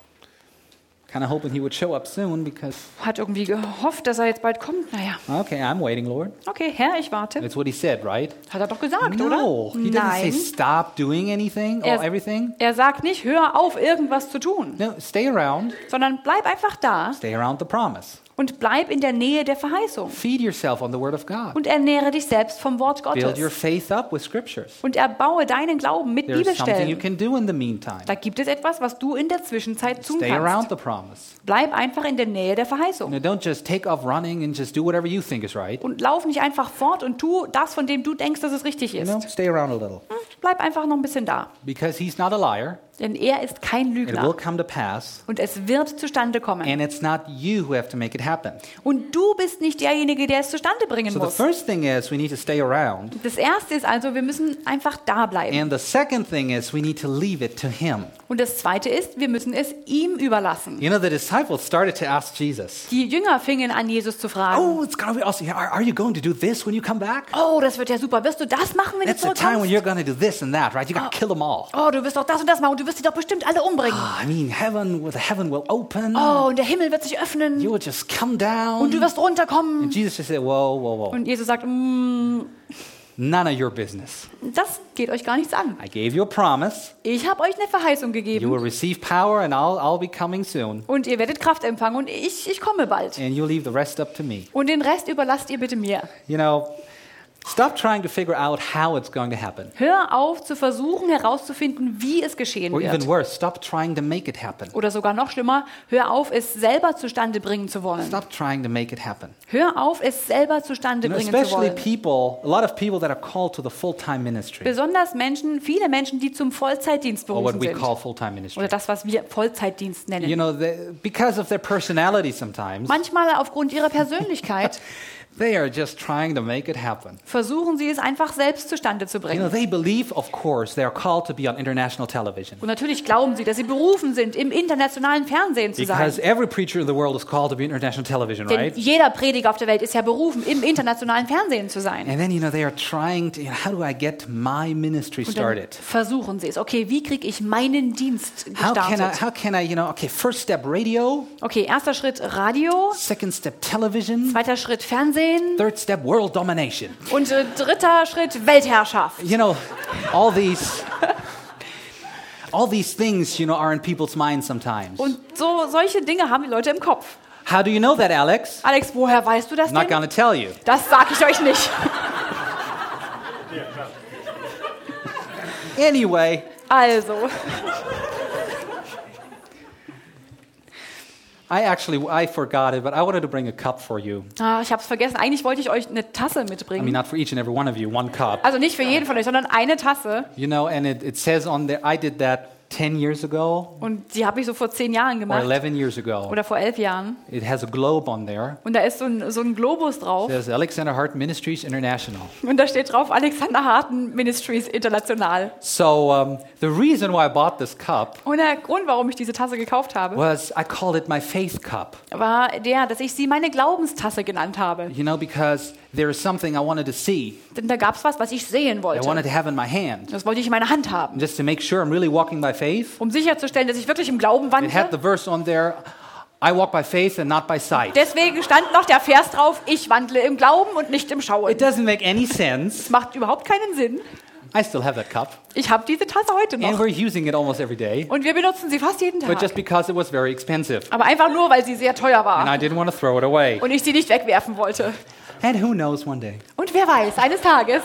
Speaker 2: Kind of hoping He would show up soon because,
Speaker 1: Hat irgendwie gehofft, dass er jetzt bald kommt. Naja,
Speaker 2: okay, I'm waiting, Lord.
Speaker 1: okay, Herr, ich warte.
Speaker 2: That's what He said, right?
Speaker 1: Hat er doch gesagt,
Speaker 2: No,
Speaker 1: oder?
Speaker 2: He didn't say
Speaker 1: Nein.
Speaker 2: stop doing anything or everything.
Speaker 1: Er sagt nicht, hör auf, irgendwas zu tun,
Speaker 2: No, stay around.
Speaker 1: sondern bleib einfach da
Speaker 2: Stay around the promise.
Speaker 1: und bleib in der Nähe der Verheißung.
Speaker 2: Feed yourself on the Word of God.
Speaker 1: Und ernähre dich selbst vom Wort
Speaker 2: Build your
Speaker 1: Gottes.
Speaker 2: faith up with scriptures.
Speaker 1: Und erbaue deinen Glauben mit
Speaker 2: There's something you
Speaker 1: Bibelstellen.
Speaker 2: can do in the meantime.
Speaker 1: Da gibt es etwas, was du in der Zwischenzeit tun
Speaker 2: Stay around
Speaker 1: kannst.
Speaker 2: the promise.
Speaker 1: Bleib einfach in der Nähe der Verheißung.
Speaker 2: No, don't just take off running and just do whatever you think is right.
Speaker 1: Und lauf nicht einfach fort und tu das, von dem du denkst, dass es richtig ist.
Speaker 2: Stay around a little.
Speaker 1: Bleib einfach noch ein bisschen da.
Speaker 2: Because He's not a liar.
Speaker 1: Denn er ist kein
Speaker 2: It will
Speaker 1: Lügner.
Speaker 2: come to pass.
Speaker 1: Und es wird zustande kommen.
Speaker 2: And it's not you who have to make it happen.
Speaker 1: Und du bist nicht derjenige, der es zustande bringen
Speaker 2: So the
Speaker 1: muss.
Speaker 2: first thing is we need to stay around.
Speaker 1: Das Erste ist also, wir müssen einfach da bleiben.
Speaker 2: And the second thing is we need to leave it to Him.
Speaker 1: Und das Zweite ist, wir müssen es ihm überlassen.
Speaker 2: You know, the disciples started to ask Jesus,
Speaker 1: Die Jünger fingen an, Jesus zu fragen.
Speaker 2: oh, it's going to be awesome. Are you going to do this when you come back?
Speaker 1: Oh, das wird ja super. Wirst du das machen, wenn du
Speaker 2: That's the time when
Speaker 1: zurückkommst?
Speaker 2: you're going to do this and that, right? You got to kill them all.
Speaker 1: Oh, du wirst doch das und das machen und du wirst sie doch bestimmt alle umbringen.
Speaker 2: I mean, heaven will open.
Speaker 1: Oh, und der Himmel wird sich öffnen
Speaker 2: You will just come down.
Speaker 1: und du wirst runterkommen.
Speaker 2: And Jesus just said, whoa.
Speaker 1: Und Jesus sagt,
Speaker 2: None of your business.
Speaker 1: das geht euch gar nichts an.
Speaker 2: I gave you a promise.
Speaker 1: Ich habe euch eine Verheißung
Speaker 2: You will
Speaker 1: gegeben
Speaker 2: receive power and I'll be coming soon.
Speaker 1: und ihr werdet Kraft empfangen und ich komme bald.
Speaker 2: And you leave the rest up to me.
Speaker 1: Und den Rest überlasst ihr bitte mir.
Speaker 2: You know, Stop trying to figure out how it's going to happen.
Speaker 1: Hör auf zu versuchen herauszufinden, wie es geschehen
Speaker 2: Or even
Speaker 1: wird.
Speaker 2: worse, stop trying to make it happen.
Speaker 1: Oder sogar noch schlimmer, hör auf, es selber zustande bringen zu wollen.
Speaker 2: Stop trying to make it happen.
Speaker 1: Hör auf, es selber zustande bringen zu
Speaker 2: Especially
Speaker 1: wollen.
Speaker 2: a lot of people that are called to the full-time ministry,
Speaker 1: Besonders viele Menschen, die zum Vollzeitdienst
Speaker 2: or what
Speaker 1: berufen
Speaker 2: we
Speaker 1: sind.
Speaker 2: call full-time ministry.
Speaker 1: Oder das, was wir Vollzeitdienst nennen.
Speaker 2: Because of their personality sometimes,
Speaker 1: Manchmal aufgrund ihrer Persönlichkeit
Speaker 2: they are just trying to make it happen.
Speaker 1: versuchen sie es einfach selbst zustande zu bringen.
Speaker 2: They believe, of course, they are called to be on international television.
Speaker 1: Und natürlich glauben sie, dass sie berufen sind, im internationalen Fernsehen zu sein.
Speaker 2: Because every preacher in the world is called to be on international television,
Speaker 1: Denn
Speaker 2: right?
Speaker 1: jeder Prediger auf der Welt ist ja berufen, im internationalen Fernsehen zu sein.
Speaker 2: And then, they are trying to, how do I get my ministry
Speaker 1: Und dann
Speaker 2: started?
Speaker 1: versuchen sie es. Okay, wie kriege ich meinen Dienst gestartet?
Speaker 2: How can I, okay, first step radio,
Speaker 1: Okay, erster Schritt Radio,
Speaker 2: second step television,
Speaker 1: zweiter Schritt Fernsehen
Speaker 2: third step world domination.
Speaker 1: und dritter Schritt Weltherrschaft.
Speaker 2: All these things, are in people's minds sometimes.
Speaker 1: Und solche Dinge haben die Leute im Kopf.
Speaker 2: How do you know that, Alex?
Speaker 1: Alex, woher weißt du das
Speaker 2: I'm not
Speaker 1: denn?
Speaker 2: going to tell you.
Speaker 1: Das sage ich euch nicht.
Speaker 2: Anyway,
Speaker 1: Also,
Speaker 2: I forgot it, but I wanted to bring a cup for you.
Speaker 1: ich habe es vergessen. Eigentlich wollte ich euch eine Tasse mitbringen.
Speaker 2: Not for each and every one of you, one cup.
Speaker 1: Also nicht für jeden von euch, sondern eine Tasse.
Speaker 2: And it says on there, I did that 10 years ago
Speaker 1: Und die habe ich so vor 10 Jahren
Speaker 2: or
Speaker 1: gemacht.
Speaker 2: 11 years ago.
Speaker 1: Oder vor 11 Jahren.
Speaker 2: It has a globe on there.
Speaker 1: Und da ist so ein Globus drauf.
Speaker 2: It says Alexander Hart Ministries International.
Speaker 1: Und da steht drauf Alexander Harten Ministries International.
Speaker 2: So the reason why I bought this cup
Speaker 1: Und der Grund, warum ich diese Tasse gekauft habe,
Speaker 2: was I called it my faith cup.
Speaker 1: war dass ich sie meine Glaubenstasse genannt habe.
Speaker 2: Because there is something I wanted to see.
Speaker 1: Denn da gab es was ich sehen
Speaker 2: I
Speaker 1: wollte.
Speaker 2: wanted to have in my hand.
Speaker 1: Das wollte ich in meiner Hand haben.
Speaker 2: Just to make sure I'm really walking by faith.
Speaker 1: Um sicherzustellen, dass ich wirklich im Glauben
Speaker 2: It had
Speaker 1: wandle.
Speaker 2: the verse on there, I walk by faith and not by sight.
Speaker 1: Deswegen stand noch der Vers drauf, ich wandle im Glauben und nicht im Schauen.
Speaker 2: It doesn't make any sense.
Speaker 1: Das macht überhaupt keinen Sinn.
Speaker 2: I still have that cup.
Speaker 1: Ich habe diese Tasse heute
Speaker 2: And
Speaker 1: noch.
Speaker 2: we're using it almost every day.
Speaker 1: Und wir benutzen sie fast jeden
Speaker 2: But
Speaker 1: Tag.
Speaker 2: just because it was very expensive.
Speaker 1: Aber einfach nur, weil sie sehr teuer
Speaker 2: And I
Speaker 1: war.
Speaker 2: didn't want to throw it away.
Speaker 1: Und ich sie nicht wegwerfen wollte.
Speaker 2: And who knows, one day.
Speaker 1: Und wer weiß, eines Tages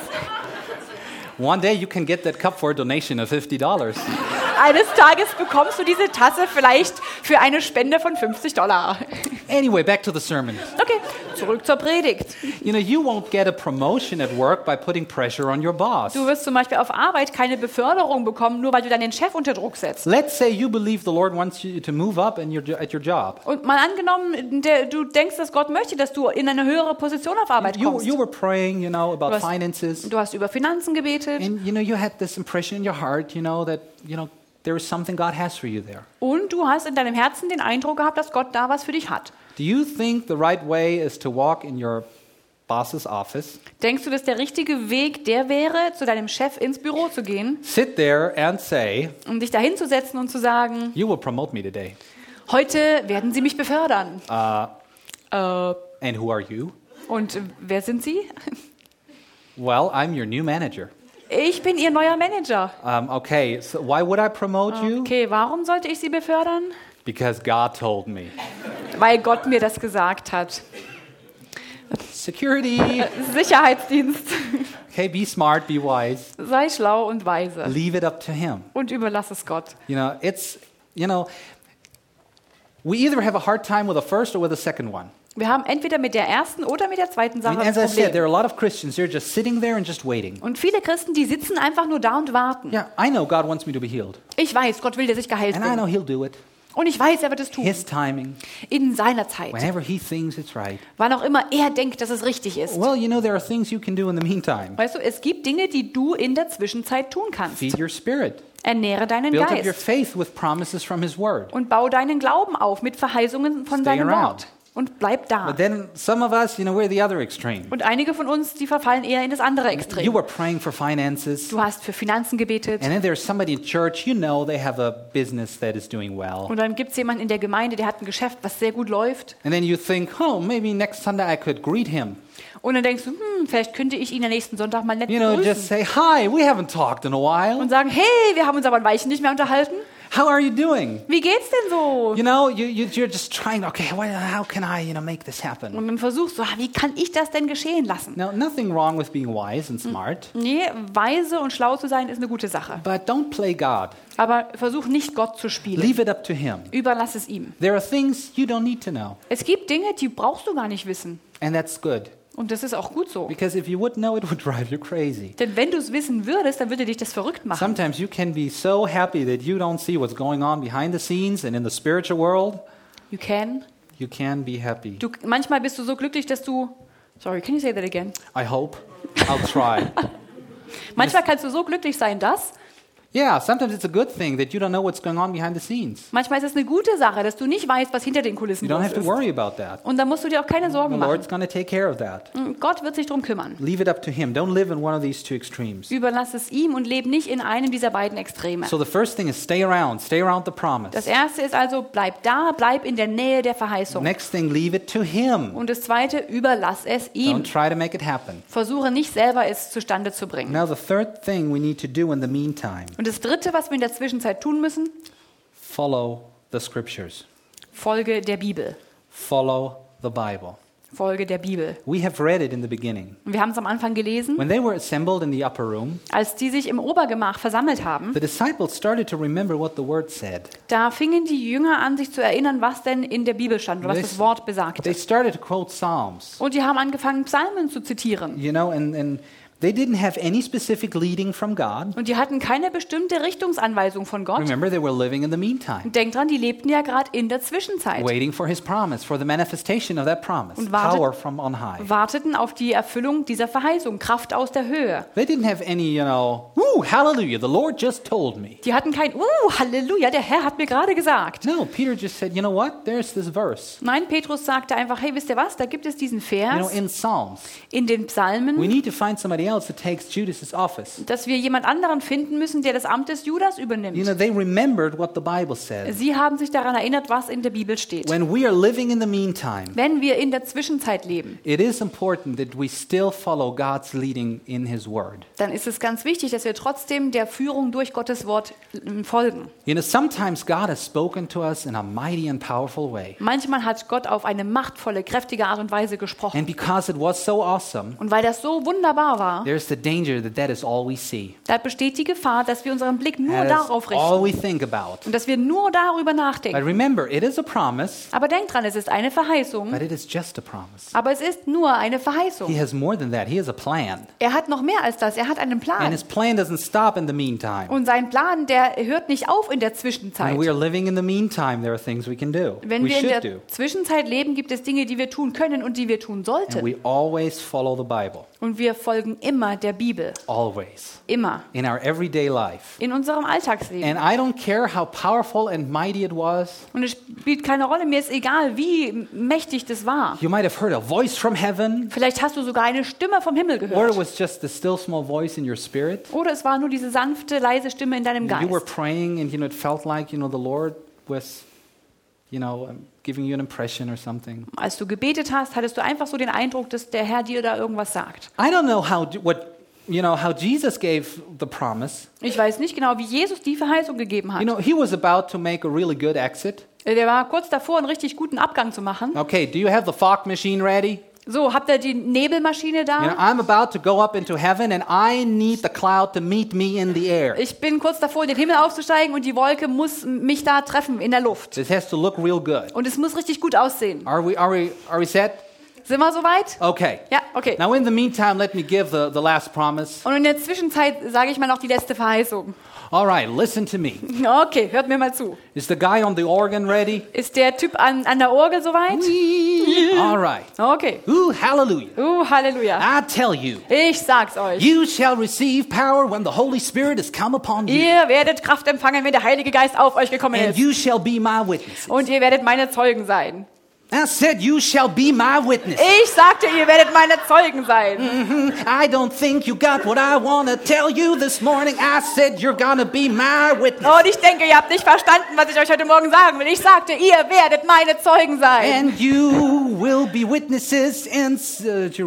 Speaker 2: One day you can get that cup for a donation of $50.
Speaker 1: Eines Tages bekommst du diese Tasse vielleicht für eine Spende von $50.
Speaker 2: Anyway, back to the sermon.
Speaker 1: Okay, zurück zur Predigt.
Speaker 2: You won't get a promotion at work by putting pressure on your boss.
Speaker 1: Du wirst zum Beispiel auf Arbeit keine Beförderung bekommen, nur weil du deinen Chef unter Druck setzt.
Speaker 2: Let's say you believe the Lord wants you to move up at your job.
Speaker 1: Und mal angenommen, du denkst, dass Gott möchte, dass du in eine höhere Position auf Arbeit kommst.
Speaker 2: You were praying, about
Speaker 1: hast-
Speaker 2: finances.
Speaker 1: Du hast über Finanzen gebetet
Speaker 2: And you had this impression in your heart, that there is something God has for you there.
Speaker 1: und du hast in deinem Herzen den Eindruck gehabt, dass Gott da was für dich hat.
Speaker 2: Do you think the right way is to walk in your boss's office,
Speaker 1: Denkst du, dass der richtige Weg der wäre, zu deinem Chef ins Büro zu gehen,
Speaker 2: sit there and say,
Speaker 1: um dich da hinzusetzen und zu sagen,
Speaker 2: you will promote me today?
Speaker 1: heute werden sie mich befördern.
Speaker 2: And who are you?
Speaker 1: Und wer sind sie?
Speaker 2: Well, I'm your new manager.
Speaker 1: Ich bin ihr neuer Manager.
Speaker 2: Okay, so why would I promote you?
Speaker 1: Okay, warum sollte ich sie befördern?
Speaker 2: Because God told me.
Speaker 1: Weil Gott mir das gesagt hat.
Speaker 2: Security.
Speaker 1: Sicherheitsdienst.
Speaker 2: Okay, be smart, be wise.
Speaker 1: Sei schlau und weise.
Speaker 2: Leave it up to him.
Speaker 1: Und überlass es Gott.
Speaker 2: We either have a hard time with the first or with the second one.
Speaker 1: Wir haben entweder mit der ersten oder mit der zweiten
Speaker 2: I
Speaker 1: Sache
Speaker 2: mean, as I
Speaker 1: ein
Speaker 2: said, there
Speaker 1: Problem.
Speaker 2: are a lot of Christians, they're just sitting there and just waiting.
Speaker 1: Und viele Christen, die sitzen einfach nur da und warten.
Speaker 2: Yeah, I know God wants me to be healed.
Speaker 1: Ich weiß, Gott will, dass ich geheilt
Speaker 2: And I know
Speaker 1: bin.
Speaker 2: He'll do it.
Speaker 1: Und ich weiß, er wird es tun.
Speaker 2: His timing,
Speaker 1: In seiner Zeit.
Speaker 2: whenever He thinks it's right.
Speaker 1: Wann auch immer er denkt, dass es richtig ist.
Speaker 2: Well, there are things you can do in the meantime.
Speaker 1: Weißt du, es gibt Dinge, die du in der Zwischenzeit tun kannst.
Speaker 2: Feed your spirit.
Speaker 1: Ernähre deinen
Speaker 2: Build up your
Speaker 1: Geist.
Speaker 2: faith with promises from His Word.
Speaker 1: Und bau deinen Glauben auf mit Verheißungen von
Speaker 2: Stay
Speaker 1: seinem
Speaker 2: around.
Speaker 1: Wort. Und bleib da.
Speaker 2: But then some of us, we're the other extreme.
Speaker 1: Und einige von uns, die verfallen eher in das andere
Speaker 2: You
Speaker 1: Extrem.
Speaker 2: were praying for finances.
Speaker 1: Du hast für Finanzen gebetet.
Speaker 2: And then there's somebody in church, they have a business that is doing well.
Speaker 1: Und dann gibt es jemanden in der Gemeinde, der hat ein Geschäft, was sehr gut läuft.
Speaker 2: And then you think, maybe next Sunday I could greet him.
Speaker 1: Und dann denkst du, vielleicht könnte ich ihn am nächsten Sonntag mal nett
Speaker 2: Just
Speaker 1: begrüßen.
Speaker 2: say, hi, we haven't talked in a while.
Speaker 1: Und sagen, hey, wir haben uns aber ein Weilchen nicht mehr unterhalten.
Speaker 2: How are you doing?
Speaker 1: Wie geht's denn so?
Speaker 2: You know, you're just trying, okay, how can I, make this happen?
Speaker 1: Und dann versuchst du, wie kann ich das denn geschehen lassen?
Speaker 2: Now, nothing wrong with being wise and smart,
Speaker 1: Nee, weise und schlau zu sein ist eine gute Sache.
Speaker 2: but don't play God.
Speaker 1: Aber versuch nicht Gott zu spielen.
Speaker 2: Leave it up to Him.
Speaker 1: Überlass es ihm.
Speaker 2: There are things you don't need to know,
Speaker 1: Es gibt Dinge, die brauchst du gar nicht wissen.
Speaker 2: and that's good.
Speaker 1: Und das ist auch gut so.
Speaker 2: Because if you would know, it would drive you crazy.
Speaker 1: Denn wenn du es wissen würdest, dann würde dich das verrückt machen.
Speaker 2: Sometimes you can be so happy that you don't see what's going on behind the scenes and in the spiritual world.
Speaker 1: You can.
Speaker 2: You can be happy.
Speaker 1: Manchmal bist du so glücklich, dass du... Sorry, can you say that again?
Speaker 2: I hope. I'll try.
Speaker 1: Manchmal kannst du so glücklich sein, dass...
Speaker 2: Yeah, sometimes it's a good thing that you don't know what's going on behind the scenes.
Speaker 1: Manchmal ist es eine gute Sache, dass du nicht weißt, was hinter den Kulissen
Speaker 2: You don't
Speaker 1: los
Speaker 2: have to
Speaker 1: ist.
Speaker 2: worry about that.
Speaker 1: Und da musst du dir auch keine
Speaker 2: The
Speaker 1: Sorgen machen.
Speaker 2: Lord's going to take care of that.
Speaker 1: Gott wird sich darum kümmern.
Speaker 2: Leave it up to Him. Don't live in one of these two extremes.
Speaker 1: Überlass es ihm und lebe nicht in einem dieser beiden Extreme.
Speaker 2: So the first thing is stay around the promise.
Speaker 1: Das erste ist also, bleib da, bleib in der Nähe der Verheißung.
Speaker 2: Next thing, leave it to Him.
Speaker 1: Und das zweite, überlass es ihm.
Speaker 2: Don't try to make it happen.
Speaker 1: Versuche nicht selber es zustande zu bringen.
Speaker 2: Now the third thing we need to do in the meantime,
Speaker 1: Und das dritte, was wir in der Zwischenzeit tun müssen,
Speaker 2: follow the scriptures.
Speaker 1: Folge der Bibel.
Speaker 2: Follow the Bible.
Speaker 1: Folge der Bibel.
Speaker 2: We have read it in the beginning.
Speaker 1: Und wir haben es am Anfang gelesen,
Speaker 2: When they were assembled in the upper room,
Speaker 1: als die sich im Obergemach versammelt haben,
Speaker 2: the disciples started to remember what the word said.
Speaker 1: da fingen die Jünger an, sich zu erinnern, was denn in der Bibel stand und was das Wort
Speaker 2: They
Speaker 1: besagte.
Speaker 2: started to quote Psalms,
Speaker 1: Und die haben angefangen, Psalmen zu zitieren.
Speaker 2: and they didn't have any specific leading from God.
Speaker 1: Und die hatten keine bestimmte Richtungsanweisung von Gott.
Speaker 2: Remember, they were living in the meantime,
Speaker 1: Und denk dran, die lebten ja gerade in der Zwischenzeit.
Speaker 2: waiting for His promise, for the manifestation of that promise,
Speaker 1: Und wartet-
Speaker 2: power from on high.
Speaker 1: Warteten auf die Erfüllung dieser Verheißung, Kraft aus der Höhe.
Speaker 2: They didn't have any, woo, hallelujah, the Lord just told me.
Speaker 1: Die hatten kein, Halleluja, der Herr hat mir gerade gesagt.
Speaker 2: No, Peter just said, you know what? There's this verse.
Speaker 1: Nein, Petrus sagte einfach, hey, wisst ihr was, da gibt es diesen Vers
Speaker 2: In Psalms,
Speaker 1: in den
Speaker 2: we
Speaker 1: Psalmen,
Speaker 2: need to find somebody else that takes Judas's office.
Speaker 1: dass wir jemand anderen finden müssen, der das Amt des Judas übernimmt.
Speaker 2: They remembered what the Bible says.
Speaker 1: Sie haben sich daran erinnert, was in der Bibel steht.
Speaker 2: When we are living in the meantime,
Speaker 1: Wenn wir in der Zwischenzeit leben,
Speaker 2: it is important that we still follow God's leading in His Word.
Speaker 1: dann ist es ganz wichtig, dass wir trotzdem der Führung durch Gottes Wort folgen.
Speaker 2: Sometimes God has spoken to us in a mighty and powerful way.
Speaker 1: Manchmal hat Gott auf eine machtvolle, kräftige Art und Weise gesprochen.
Speaker 2: And because it was so awesome,
Speaker 1: Und weil das so wunderbar war,
Speaker 2: there's the danger that is all we see.
Speaker 1: da besteht die Gefahr, dass wir unseren Blick nur
Speaker 2: That is
Speaker 1: darauf
Speaker 2: all
Speaker 1: richten
Speaker 2: we think about.
Speaker 1: und dass wir nur darüber
Speaker 2: But
Speaker 1: nachdenken.
Speaker 2: remember, it is a promise,
Speaker 1: Aber denk dran, es ist eine Verheißung,
Speaker 2: but it is just a promise.
Speaker 1: aber es ist nur eine
Speaker 2: He
Speaker 1: Verheißung.
Speaker 2: has more than that. He has a plan.
Speaker 1: Er hat noch mehr als das, er hat einen
Speaker 2: And
Speaker 1: Plan.
Speaker 2: His plan doesn't stop in the meantime.
Speaker 1: Und sein Plan, der hört nicht auf in der
Speaker 2: When
Speaker 1: Zwischenzeit.
Speaker 2: we are living in the meantime, there are things we can do.
Speaker 1: Wenn
Speaker 2: We
Speaker 1: wir in
Speaker 2: should
Speaker 1: der
Speaker 2: do.
Speaker 1: Zwischenzeit leben, gibt es Dinge, die wir tun können und die wir tun
Speaker 2: And
Speaker 1: sollten.
Speaker 2: we always follow the Bible.
Speaker 1: Und wir folgen immer der Bibel.
Speaker 2: Always.
Speaker 1: Immer.
Speaker 2: In our everyday life.
Speaker 1: In unserem Alltagsleben.
Speaker 2: And I don't care how powerful and mighty it was.
Speaker 1: Und es spielt keine Rolle, mir ist egal, wie mächtig das war.
Speaker 2: You might have heard a voice from heaven,
Speaker 1: Vielleicht hast du sogar eine Stimme vom Himmel
Speaker 2: or it
Speaker 1: gehört.
Speaker 2: was just the still small voice in your spirit.
Speaker 1: Oder es war nur diese sanfte, leise Stimme in deinem
Speaker 2: You were
Speaker 1: Geist.
Speaker 2: praying and it felt like, the Lord was, giving you an impression or something.
Speaker 1: Als du gebetet hast, hattest du einfach so den Eindruck, dass der Herr dir da irgendwas sagt.
Speaker 2: I don't know how Jesus gave the promise.
Speaker 1: Ich weiß nicht genau, wie Jesus die Verheißung gegeben hat.
Speaker 2: He was about to make a really good exit.
Speaker 1: Der war kurz davor, einen richtig guten Abgang zu machen.
Speaker 2: Okay, do you have the fog machine ready?
Speaker 1: So, habt ihr die Nebelmaschine da?
Speaker 2: I'm about to go up into heaven and I need the cloud to meet me in the air.
Speaker 1: Ich bin kurz davor, in den Himmel aufzusteigen und die Wolke muss mich da treffen in der Luft.
Speaker 2: This has to look real good.
Speaker 1: Und es muss richtig gut aussehen.
Speaker 2: Are we set?
Speaker 1: Sind wir soweit?
Speaker 2: Okay.
Speaker 1: Ja, okay.
Speaker 2: Now in the meantime, let me give the last promise.
Speaker 1: Und in der Zwischenzeit sage ich mal noch die letzte Verheißung.
Speaker 2: All right, listen to me.
Speaker 1: Okay, hört mir mal zu.
Speaker 2: Is the guy on the organ ready?
Speaker 1: Ist der Typ an der Orgel soweit?
Speaker 2: All right.
Speaker 1: Okay.
Speaker 2: Hallelujah.
Speaker 1: Halleluja.
Speaker 2: I tell you,
Speaker 1: Ich sag's euch.
Speaker 2: you shall receive power when the Holy Spirit has come upon you.
Speaker 1: Ihr werdet Kraft empfangen, wenn der Heilige Geist auf euch gekommen
Speaker 2: And
Speaker 1: ist.
Speaker 2: you shall be my witnesses.
Speaker 1: Und ihr werdet meine Zeugen sein.
Speaker 2: I said you shall be my witnesses.
Speaker 1: Ich sagte, ihr werdet meine Zeugen sein.
Speaker 2: I don't think you got what I want to tell you this morning. I said you're going to be my witness.
Speaker 1: Und ich denke, ihr habt nicht verstanden, was ich euch heute Morgen sagen will. Ich sagte, ihr werdet meine Zeugen sein.
Speaker 2: And you will be witnesses in Jerusalem.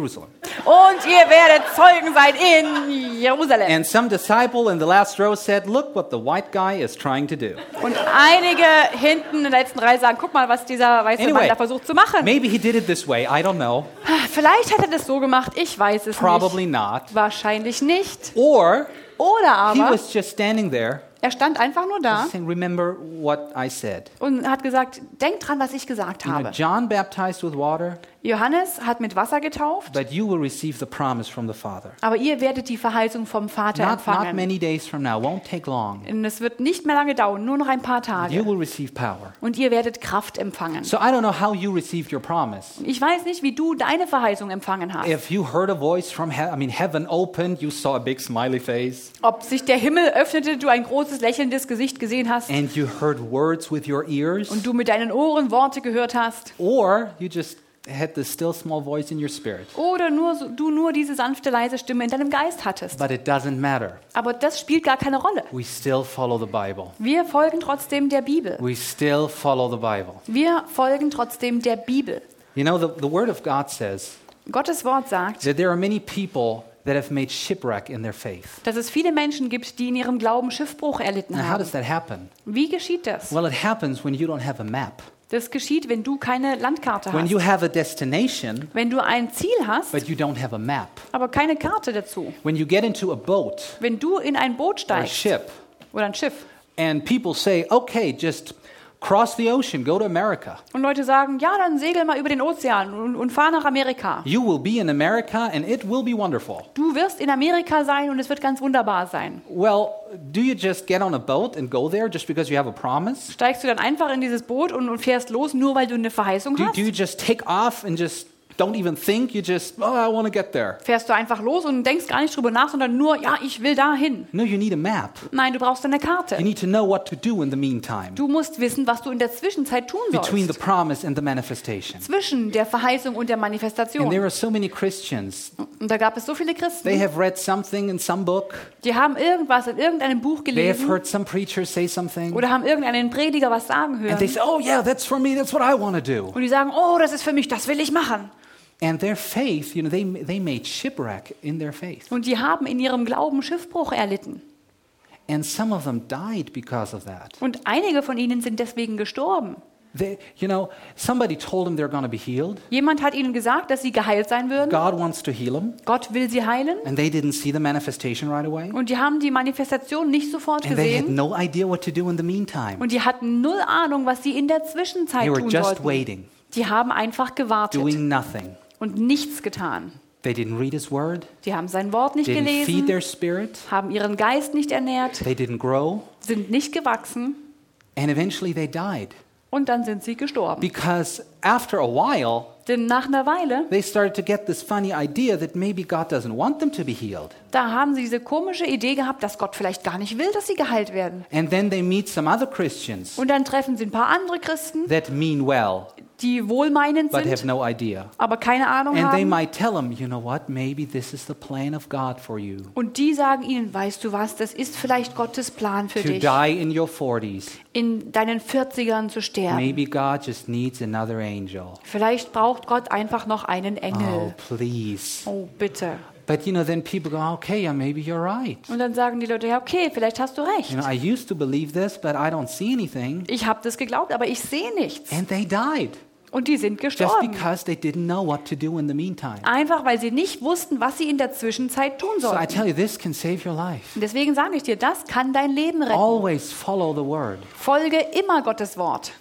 Speaker 1: Und ihr werdet Zeugen sein in Jerusalem.
Speaker 2: And some disciple in the last row said, look what the white guy is trying to do.
Speaker 1: Und einige hinten in der letzten Reihe sagen, guck mal, was dieser weiße Mann da versucht zu machen.
Speaker 2: Maybe he did it this way, I don't know.
Speaker 1: Vielleicht hat er das so gemacht, ich weiß es
Speaker 2: Probably
Speaker 1: nicht.
Speaker 2: not.
Speaker 1: Wahrscheinlich nicht.
Speaker 2: Or
Speaker 1: Oder
Speaker 2: he
Speaker 1: aber
Speaker 2: was just standing there
Speaker 1: er stand einfach nur da
Speaker 2: saying, remember what I said.
Speaker 1: und hat gesagt, denkt dran, was ich gesagt
Speaker 2: You know,
Speaker 1: habe.
Speaker 2: John baptized with water,
Speaker 1: Johannes hat mit Wasser getauft,
Speaker 2: but you will receive the promise from the Father.
Speaker 1: aber ihr werdet die Verheißung vom Vater
Speaker 2: Not
Speaker 1: empfangen.
Speaker 2: many days from now, won't take long.
Speaker 1: Und es wird nicht mehr lange dauern, nur noch ein paar
Speaker 2: You
Speaker 1: Tage.
Speaker 2: will receive power.
Speaker 1: Und ihr werdet Kraft empfangen.
Speaker 2: So I don't know how you received your promise.
Speaker 1: Ich weiß nicht, wie du deine Verheißung empfangen hast.
Speaker 2: If you heard a voice from heaven opened, you saw a big smiley face,
Speaker 1: Ob sich der Himmel öffnete, du ein großes lächelndes Gesicht gesehen hast
Speaker 2: and you heard words with your ears,
Speaker 1: und du mit deinen Ohren Worte gehört hast.
Speaker 2: or you just had the still small voice in your spirit.
Speaker 1: Oder du nur diese sanfte, leise Stimme in deinem Geist hattest.
Speaker 2: But it doesn't matter.
Speaker 1: Aber das spielt gar keine Rolle.
Speaker 2: We still follow the Bible.
Speaker 1: Wir folgen trotzdem der Bibel.
Speaker 2: We still follow the Bible.
Speaker 1: Wir folgen trotzdem der Bibel.
Speaker 2: You know, the Word of God says
Speaker 1: Gottes Wort sagt,
Speaker 2: that there are many people that have made shipwreck in their faith.
Speaker 1: dass es viele Menschen gibt, die in ihrem Glauben Schiffbruch erlitten
Speaker 2: Now, how
Speaker 1: haben.
Speaker 2: does that happen?
Speaker 1: Wie geschieht das?
Speaker 2: Well, it happens when you don't have a map.
Speaker 1: Das geschieht, wenn du keine Landkarte
Speaker 2: When you
Speaker 1: hast.
Speaker 2: have a destination,
Speaker 1: Wenn du ein Ziel hast,
Speaker 2: but you don't have a map.
Speaker 1: aber keine Karte dazu.
Speaker 2: When you get into a boat
Speaker 1: Wenn du in ein Boot
Speaker 2: or a
Speaker 1: steigst
Speaker 2: ship,
Speaker 1: oder ein Schiff
Speaker 2: and people say, okay, just cross the ocean, go to America.
Speaker 1: und Leute sagen, ja, dann segel mal über den Ozean und fahr nach Amerika.
Speaker 2: You will be in America and it will be wonderful.
Speaker 1: Du wirst in Amerika sein und es wird ganz wunderbar sein.
Speaker 2: Well, do you just get on a boat and go there just because you have a promise?
Speaker 1: Steigst du dann einfach in dieses Boot und fährst los, nur weil du eine Verheißung
Speaker 2: Do
Speaker 1: hast?
Speaker 2: you just take off and just don't even think? You just, oh, I want to get there.
Speaker 1: Fährst du einfach los und denkst gar nicht drüber nach, sondern nur, ja, ich will dahin.
Speaker 2: No, you need a map.
Speaker 1: Nein, du brauchst eine
Speaker 2: You
Speaker 1: Karte.
Speaker 2: need to know what to do in the meantime
Speaker 1: Du musst wissen, was du in der Zwischenzeit tun
Speaker 2: between the
Speaker 1: sollst.
Speaker 2: promise and the manifestation.
Speaker 1: Zwischen der Verheißung und der
Speaker 2: And there
Speaker 1: Manifestation.
Speaker 2: are so many Christians.
Speaker 1: Und da gab es so viele
Speaker 2: They
Speaker 1: Christen,
Speaker 2: have read something in some book.
Speaker 1: die haben irgendwas in irgendeinem Buch
Speaker 2: They have
Speaker 1: gelesen
Speaker 2: heard some preacher say something.
Speaker 1: oder haben irgendeinen Prediger was sagen
Speaker 2: And they
Speaker 1: hören.
Speaker 2: say, oh yeah, that's for me. That's what I want to do.
Speaker 1: Und die sagen, oh, das ist für mich, das will ich machen.
Speaker 2: And their faith, you know, they made shipwreck in their faith.
Speaker 1: Und die haben in ihrem Glauben Schiffbruch erlitten.
Speaker 2: And some of them died because of that.
Speaker 1: Und einige von ihnen sind deswegen gestorben.
Speaker 2: You know, somebody told them they're going to be healed.
Speaker 1: Jemand hat ihnen gesagt, dass sie geheilt sein würden.
Speaker 2: God wants to heal them.
Speaker 1: Gott will sie heilen.
Speaker 2: And they didn't see the manifestation right away.
Speaker 1: Und die haben die Manifestation nicht sofort
Speaker 2: And they had
Speaker 1: gesehen.
Speaker 2: no idea what to do in the meantime.
Speaker 1: Und die hatten null Ahnung, was sie in der Zwischenzeit
Speaker 2: They were
Speaker 1: tun
Speaker 2: just
Speaker 1: sollten.
Speaker 2: waiting,
Speaker 1: Die haben einfach gewartet
Speaker 2: doing nothing.
Speaker 1: und nichts getan.
Speaker 2: They didn't read his word.
Speaker 1: Die haben sein Wort nicht
Speaker 2: Didn't feed
Speaker 1: gelesen,
Speaker 2: their spirit.
Speaker 1: haben ihren Geist nicht ernährt,
Speaker 2: They didn't grow.
Speaker 1: sind nicht gewachsen
Speaker 2: And eventually they died.
Speaker 1: und dann sind sie gestorben.
Speaker 2: Because after a while,
Speaker 1: Denn nach einer Weile,
Speaker 2: they started to get this funny idea that maybe God doesn't want them to be healed.
Speaker 1: da haben sie diese komische Idee gehabt, dass Gott vielleicht gar nicht will, dass sie geheilt werden.
Speaker 2: And then they meet some other Christians
Speaker 1: Und dann treffen sie ein paar andere Christen,
Speaker 2: that mean well,
Speaker 1: die wohlmeinend
Speaker 2: but have
Speaker 1: sind,
Speaker 2: no idea.
Speaker 1: aber keine Ahnung
Speaker 2: And they
Speaker 1: haben.
Speaker 2: might tell them, you know what, maybe this is the plan of God for you.
Speaker 1: Und die sagen ihnen, weißt du was, das ist vielleicht Gottes Plan für
Speaker 2: To
Speaker 1: dich,
Speaker 2: die in your 40s.
Speaker 1: in deinen 40ern zu sterben.
Speaker 2: Maybe God just needs another angel.
Speaker 1: Vielleicht braucht Gott einfach noch einen
Speaker 2: Oh,
Speaker 1: Engel.
Speaker 2: please.
Speaker 1: Oh, bitte.
Speaker 2: But you know, then people go, okay, yeah, maybe you're right.
Speaker 1: Und dann sagen die Leute, ja, okay, vielleicht hast du recht.
Speaker 2: You know, I used to believe this, but I don't see anything.
Speaker 1: Ich habe das geglaubt, aber ich sehe nichts.
Speaker 2: And they died
Speaker 1: Und die sind
Speaker 2: just
Speaker 1: gestorben.
Speaker 2: because they didn't know what to do in the meantime.
Speaker 1: Einfach, weil sie nicht wussten, was sie in der Zwischenzeit tun
Speaker 2: So I
Speaker 1: sollten.
Speaker 2: tell you, this can save your life.
Speaker 1: Und deswegen sage ich dir, das kann dein Leben retten.
Speaker 2: Always follow the word.
Speaker 1: Folge immer Gottes Wort.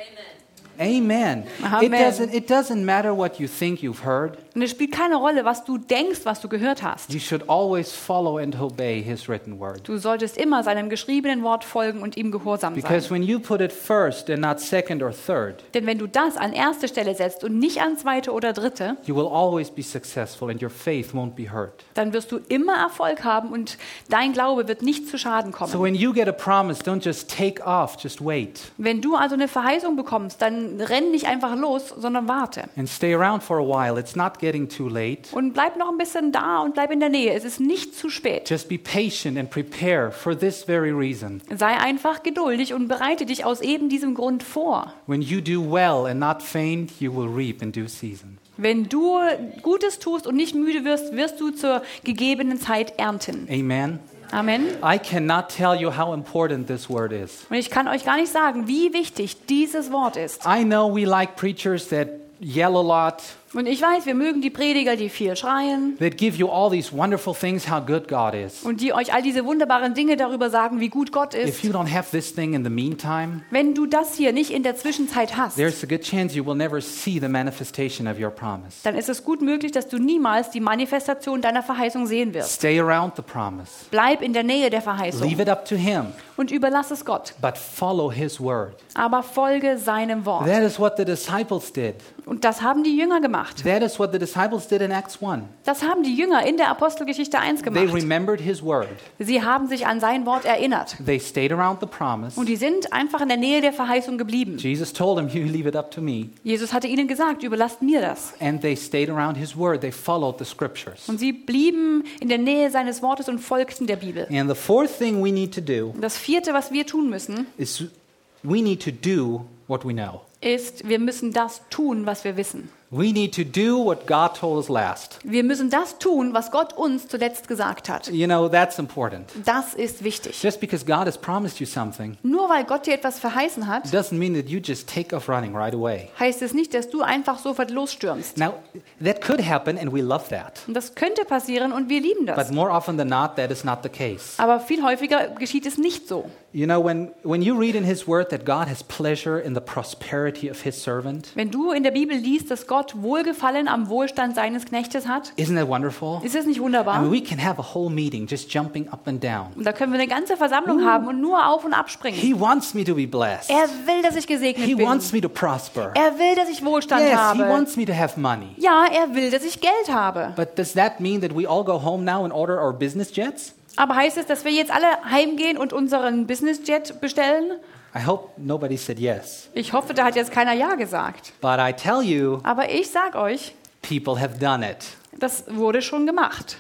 Speaker 2: Amen.
Speaker 1: Amen.
Speaker 2: It doesn't matter what you think you've heard.
Speaker 1: Und es spielt keine Rolle, was du denkst, was du gehört hast.
Speaker 2: You should always follow and obey his written word.
Speaker 1: Du solltest immer seinem geschriebenen Wort folgen und ihm gehorsam
Speaker 2: Because
Speaker 1: sein.
Speaker 2: when you put it first and not second or third,
Speaker 1: Denn wenn du das an erste Stelle setzt und nicht an zweite oder dritte,
Speaker 2: you will always be successful and your faith won't be hurt.
Speaker 1: dann wirst du immer Erfolg haben und dein Glaube wird nicht zu Schaden
Speaker 2: So
Speaker 1: kommen.
Speaker 2: when you get a promise, don't just take off, just wait.
Speaker 1: Wenn du also eine Verheißung bekommst, dann dann renn nicht einfach los, sondern warte.
Speaker 2: And stay around for a while. It's not getting too late.
Speaker 1: Und bleib noch ein bisschen da und bleib in der Nähe. Es ist nicht zu spät.
Speaker 2: Just be patient and prepare for this very reason.
Speaker 1: Sei einfach geduldig und bereite dich aus eben diesem Grund vor.
Speaker 2: When you do well and not faint, you will reap in due season.
Speaker 1: Wenn du Gutes tust und nicht müde wirst, wirst du zur gegebenen Zeit ernten.
Speaker 2: Amen.
Speaker 1: Amen.
Speaker 2: I cannot tell you how important this word is.
Speaker 1: Und ich kann euch gar nicht sagen, wie wichtig dieses Wort ist.
Speaker 2: I know we like preachers that yell a lot,
Speaker 1: Und ich weiß, wir mögen die Prediger, die viel schreien
Speaker 2: that give you all these wonderful things how good God is.
Speaker 1: und die euch all diese wunderbaren Dinge darüber sagen, wie gut Gott
Speaker 2: If
Speaker 1: ist.
Speaker 2: you don't have this thing in the meantime,
Speaker 1: Wenn du das hier nicht in der Zwischenzeit hast,
Speaker 2: there's a good chance you will never see the manifestation of your promise.
Speaker 1: dann ist es gut möglich, dass du niemals die Manifestation deiner Verheißung sehen wirst.
Speaker 2: Stay around the promise.
Speaker 1: Bleib in der Nähe der Verheißung
Speaker 2: Leave it up to Him,
Speaker 1: und überlass es Gott.
Speaker 2: but follow His word.
Speaker 1: Aber folge seinem Wort.
Speaker 2: That is what the disciples did.
Speaker 1: Und das haben die Jünger gemacht.
Speaker 2: That is what the disciples did in Acts 1.
Speaker 1: Das haben die Jünger in der Apostelgeschichte 1
Speaker 2: They
Speaker 1: gemacht.
Speaker 2: remembered His word.
Speaker 1: Sie haben sich an sein Wort erinnert.
Speaker 2: They stayed around the promise.
Speaker 1: Und die sind einfach in der Nähe der Verheißung geblieben.
Speaker 2: Jesus told them, you leave it up to me.
Speaker 1: Jesus hatte ihnen gesagt, überlasst mir das.
Speaker 2: And they stayed around His word. They followed the scriptures.
Speaker 1: Und sie blieben in der Nähe seines Wortes und folgten der Bibel.
Speaker 2: And the fourth thing we need to do
Speaker 1: Und das vierte, was wir tun müssen,
Speaker 2: is we need to do what we know.
Speaker 1: ist, wir müssen das tun, was wir wissen.
Speaker 2: We need to do what God told us last.
Speaker 1: Wir müssen das tun, was Gott uns zuletzt gesagt hat.
Speaker 2: You know, that's important.
Speaker 1: Das ist wichtig.
Speaker 2: Just because God has promised you something
Speaker 1: Nur weil Gott dir etwas verheißen hat,
Speaker 2: doesn't mean that you just take off running right away.
Speaker 1: heißt es nicht, dass du einfach sofort losstürmst.
Speaker 2: Now, that could happen and we love that.
Speaker 1: Und das könnte passieren und wir lieben
Speaker 2: But
Speaker 1: das.
Speaker 2: more often than not, that is not the case.
Speaker 1: Aber viel häufiger geschieht es nicht so.
Speaker 2: You know, when you read in His word that God has pleasure in the prosperity of His servant,
Speaker 1: Wenn du in der Bibel liest, dass Gott Wohlgefallen am Wohlstand seines Knechtes hat,
Speaker 2: isn't that wonderful?
Speaker 1: ist das nicht
Speaker 2: I
Speaker 1: wunderbar?
Speaker 2: mean, we can have a whole meeting just jumping up and down.
Speaker 1: Und da können wir eine ganze Versammlung haben und nur auf und abspringen.
Speaker 2: He wants me to be blessed.
Speaker 1: Er will, dass ich gesegnet
Speaker 2: He
Speaker 1: bin.
Speaker 2: wants me to prosper.
Speaker 1: Er will, dass ich Wohlstand
Speaker 2: Yes, He
Speaker 1: habe.
Speaker 2: wants me to have money.
Speaker 1: Ja, er will, dass ich Geld habe.
Speaker 2: But does that mean that we all go home now and order our business jets?
Speaker 1: Aber heißt es, dass wir jetzt alle heimgehen und unseren Businessjet bestellen?
Speaker 2: I hope nobody said yes.
Speaker 1: Ich hoffe, da hat jetzt keiner Ja gesagt.
Speaker 2: But I tell you,
Speaker 1: Aber ich sag euch,
Speaker 2: people have done it.
Speaker 1: das wurde schon gemacht.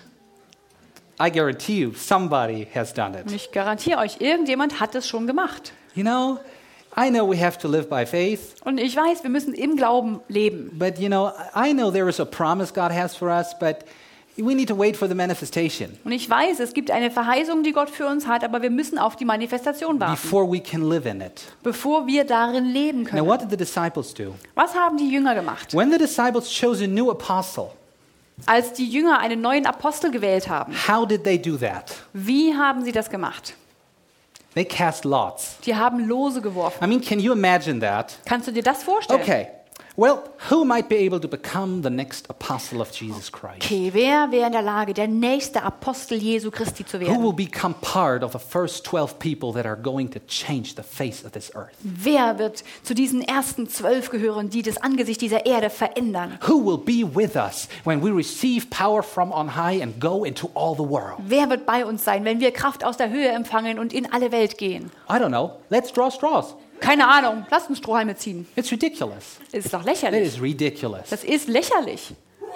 Speaker 2: I guarantee you, somebody has done
Speaker 1: Und
Speaker 2: it.
Speaker 1: ich garantiere euch, irgendjemand hat es schon gemacht.
Speaker 2: You know, I know we have to live by faith,
Speaker 1: Und ich weiß, wir müssen im Glauben leben.
Speaker 2: but you know, I know there is a promise God has for us, but we need to wait for the manifestation
Speaker 1: Und ich weiß, es gibt eine Verheißung, die Gott für uns hat, aber wir müssen auf die Manifestation warten,
Speaker 2: before we can live in it.
Speaker 1: bevor wir darin leben
Speaker 2: Now,
Speaker 1: können.
Speaker 2: what did the disciples do?
Speaker 1: Was haben die Jünger gemacht?
Speaker 2: When the disciples chose a new apostle,
Speaker 1: Als die Jünger einen neuen Apostel gewählt haben,
Speaker 2: how did they do that?
Speaker 1: wie haben sie das gemacht?
Speaker 2: They cast lots.
Speaker 1: Die haben Lose geworfen.
Speaker 2: I mean, can you imagine that?
Speaker 1: Kannst du dir das vorstellen?
Speaker 2: Okay. Well, who might be able to become the next apostle of Jesus Christ?
Speaker 1: Okay, wer wäre in der Lage, der nächste Apostel Jesu Christi zu
Speaker 2: Who
Speaker 1: werden?
Speaker 2: will become part of the first 12 people that are going to change the face of this earth?
Speaker 1: Wer wird zu diesen ersten 12 gehören, die das Angesicht dieser Erde verändern?
Speaker 2: Who will be with us when we receive power from on high and go into all the world?
Speaker 1: Wer wird bei uns sein, wenn wir Kraft aus der Höhe empfangen und in alle Welt gehen?
Speaker 2: I don't know. Let's draw straws.
Speaker 1: Keine Ahnung, lasst uns Strohhalme ziehen.
Speaker 2: It's ridiculous.
Speaker 1: Ist doch
Speaker 2: That
Speaker 1: lächerlich.
Speaker 2: is ridiculous.
Speaker 1: Das ist lächerlich.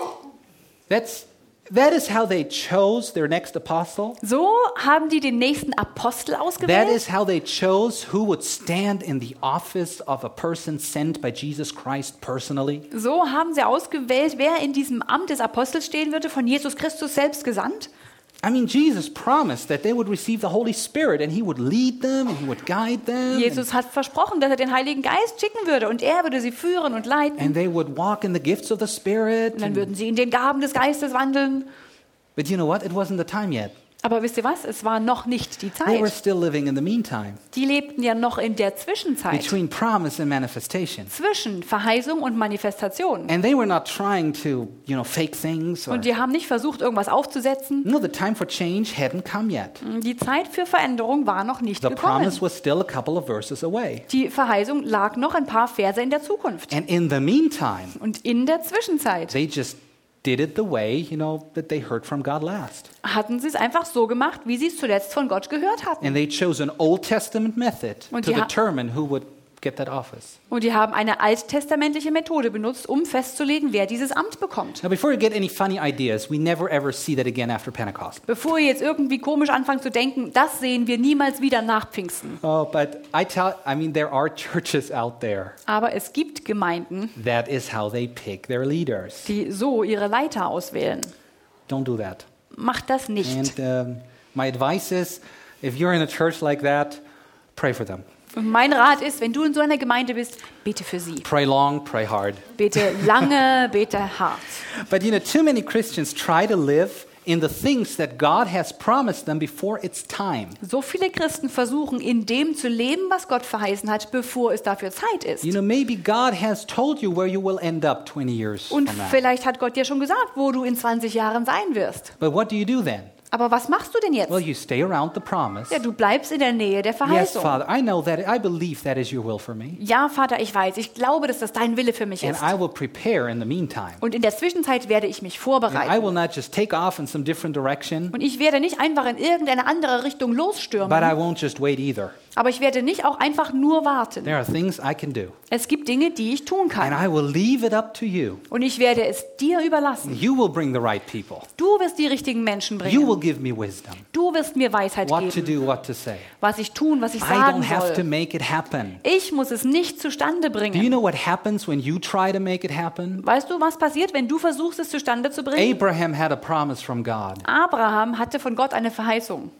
Speaker 2: That is how they chose their next apostle.
Speaker 1: So haben die den nächsten Apostel
Speaker 2: That
Speaker 1: ausgewählt.
Speaker 2: is how they chose who would stand in the office of a person sent by Jesus Christ personally.
Speaker 1: So haben sie ausgewählt, wer in diesem Amt des Apostels stehen würde, von Jesus Christus selbst gesandt.
Speaker 2: I mean, Jesus promised that they would receive the Holy Spirit and He would lead them and He would guide them.
Speaker 1: Jesus hat versprochen, dass er den Heiligen Geist schicken würde und er würde sie führen und leiten.
Speaker 2: And they would walk in the gifts of the Spirit.
Speaker 1: Und dann würden sie in den Gaben des Geistes wandeln.
Speaker 2: But you know what? It wasn't the time yet.
Speaker 1: Aber wisst ihr was? Es war noch nicht die
Speaker 2: They were
Speaker 1: Zeit.
Speaker 2: still living in the meantime
Speaker 1: Die lebten ja noch in der Zwischenzeit.
Speaker 2: between promise and manifestation.
Speaker 1: Zwischen Verheißung und Manifestation.
Speaker 2: And they were not trying to, fake things.
Speaker 1: Und die haben nicht versucht, irgendwas aufzusetzen.
Speaker 2: No, the time for change hadn't come yet.
Speaker 1: Die Zeit für Veränderung war noch nicht
Speaker 2: The
Speaker 1: gekommen.
Speaker 2: promise was still a couple of verses away.
Speaker 1: Die Verheißung lag noch ein paar Verse in der Zukunft.
Speaker 2: And in the meantime,
Speaker 1: Und in der Zwischenzeit
Speaker 2: they just did it the way, that they heard from God last.
Speaker 1: hatten sie es einfach so gemacht, wie sie es zuletzt von Gott gehört hatten.
Speaker 2: And they chose an Old Testament method
Speaker 1: Und
Speaker 2: to
Speaker 1: die ha-
Speaker 2: determine who would get that office.
Speaker 1: Und die haben eine alttestamentliche Methode benutzt, um festzulegen, wer dieses Amt bekommt.
Speaker 2: Now, before you get any funny ideas, we never ever see that again after Pentecost.
Speaker 1: Bevor ihr jetzt irgendwie komisch anfangt zu denken, das sehen wir niemals wieder nach Pfingsten.
Speaker 2: Oh, but there are churches out there.
Speaker 1: Aber es gibt Gemeinden,
Speaker 2: That is how they pick their leaders.
Speaker 1: die so ihre Leiter auswählen.
Speaker 2: Don't do that.
Speaker 1: Macht das nicht.
Speaker 2: And my advice is, if you're in a church like that, pray for them.
Speaker 1: Und mein Rat ist, wenn du in so einer Gemeinde bist, bete für sie.
Speaker 2: Pray long, pray hard.
Speaker 1: Bete lange, bete hart.
Speaker 2: But too many Christians try to live in the things that God has promised them before it's time.
Speaker 1: So viele Christen versuchen, in dem zu leben, was Gott verheißen hat, bevor es dafür Zeit ist.
Speaker 2: Maybe God has told you where you will end up 20 years
Speaker 1: Und
Speaker 2: from now.
Speaker 1: vielleicht hat Gott dir schon gesagt, wo du in 20 Jahren sein wirst.
Speaker 2: But what do you do then?
Speaker 1: Aber was machst du denn jetzt?
Speaker 2: Well, you stay around the promise.
Speaker 1: Ja, du bleibst in der Nähe der
Speaker 2: Yes,
Speaker 1: Verheißung.
Speaker 2: Father, I believe that is your will for me.
Speaker 1: Ja, Vater, ich weiß, ich glaube, dass das dein Wille für mich
Speaker 2: And
Speaker 1: ist.
Speaker 2: I will prepare in the meantime.
Speaker 1: Und in der Zwischenzeit werde ich mich
Speaker 2: And I
Speaker 1: vorbereiten.
Speaker 2: will not just take off in some different direction,
Speaker 1: Und ich werde nicht einfach in irgendeine andere Richtung
Speaker 2: but I
Speaker 1: losstürmen.
Speaker 2: won't just wait either.
Speaker 1: Aber ich werde nicht auch einfach nur warten.
Speaker 2: There are things I can do.
Speaker 1: Es gibt Dinge, die ich tun
Speaker 2: And
Speaker 1: kann.
Speaker 2: I will leave it up to you.
Speaker 1: Und ich werde es dir überlassen.
Speaker 2: You will bring the right people.
Speaker 1: Du wirst die richtigen Menschen
Speaker 2: You will
Speaker 1: bringen.
Speaker 2: give me wisdom.
Speaker 1: Du wirst mir Weisheit
Speaker 2: What to
Speaker 1: geben,
Speaker 2: do, what to say.
Speaker 1: was ich tun, was ich
Speaker 2: I
Speaker 1: sagen
Speaker 2: don't have to
Speaker 1: soll.
Speaker 2: make it happen.
Speaker 1: Ich muss es nicht zustande
Speaker 2: Do you
Speaker 1: bringen.
Speaker 2: know what happens when you try to make it happen?
Speaker 1: Weißt du, was passiert, wenn du versuchst, es zustande zu bringen?
Speaker 2: Abraham had a promise from God.
Speaker 1: Abraham hatte von Gott eine Verheißung.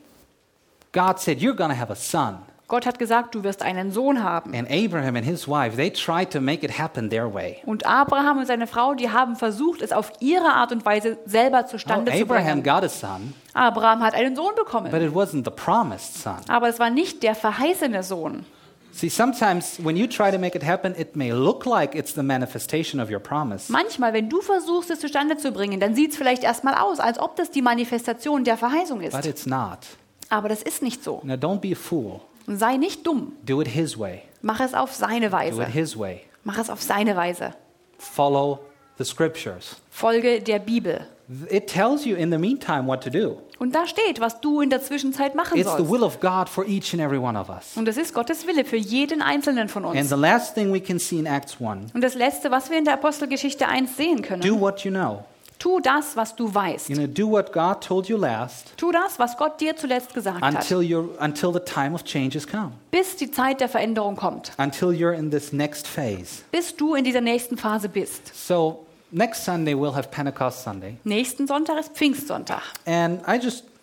Speaker 2: God said, you're going to have a son.
Speaker 1: Gott hat gesagt, du wirst einen Sohn haben.
Speaker 2: And Abraham and his wife, they tried to make it happen their way.
Speaker 1: Und Abraham und seine Frau, die haben versucht, es auf ihre Art und Weise selber zustande zu
Speaker 2: Abraham
Speaker 1: bringen.
Speaker 2: got a son,
Speaker 1: Abraham hat einen Sohn
Speaker 2: but
Speaker 1: bekommen.
Speaker 2: it wasn't the promised son.
Speaker 1: Aber es war nicht der verheißene Sohn.
Speaker 2: See, sometimes when you try to make it happen, it may look like it's the manifestation of your promise.
Speaker 1: Manchmal, wenn du versuchst, es zustande zu bringen, dann sieht es vielleicht erstmal aus, als ob das die Manifestation der Verheißung
Speaker 2: But
Speaker 1: ist.
Speaker 2: it's not.
Speaker 1: Aber das ist nicht so.
Speaker 2: Now, don't be a fool.
Speaker 1: Sei nicht dumm.
Speaker 2: Do it his way.
Speaker 1: Mach es auf seine
Speaker 2: Do
Speaker 1: Weise.
Speaker 2: it his way.
Speaker 1: Mach es auf seine Weise.
Speaker 2: Follow the scriptures.
Speaker 1: Folge der Bibel.
Speaker 2: It tells you in the meantime what to do.
Speaker 1: Und da steht, was du in der Zwischenzeit machen
Speaker 2: It's the
Speaker 1: sollst.
Speaker 2: will of God for each and every one of us.
Speaker 1: Und das ist Gottes Wille für jeden Einzelnen von
Speaker 2: And
Speaker 1: uns.
Speaker 2: the last thing we can see in Acts 1,
Speaker 1: Und das Letzte, was wir in der Apostelgeschichte 1 sehen können,
Speaker 2: do what you know.
Speaker 1: tu das, was du weißt.
Speaker 2: Do what God told you last
Speaker 1: Tu das, was Gott dir zuletzt gesagt hat,
Speaker 2: until the time of change has come.
Speaker 1: bis die Zeit der Veränderung kommt,
Speaker 2: Until you're in this next phase.
Speaker 1: bis du in dieser nächsten Phase bist.
Speaker 2: So next Sunday we'll have Pentecost Sunday.
Speaker 1: Nächsten Sonntag ist Pfingstsonntag.
Speaker 2: And I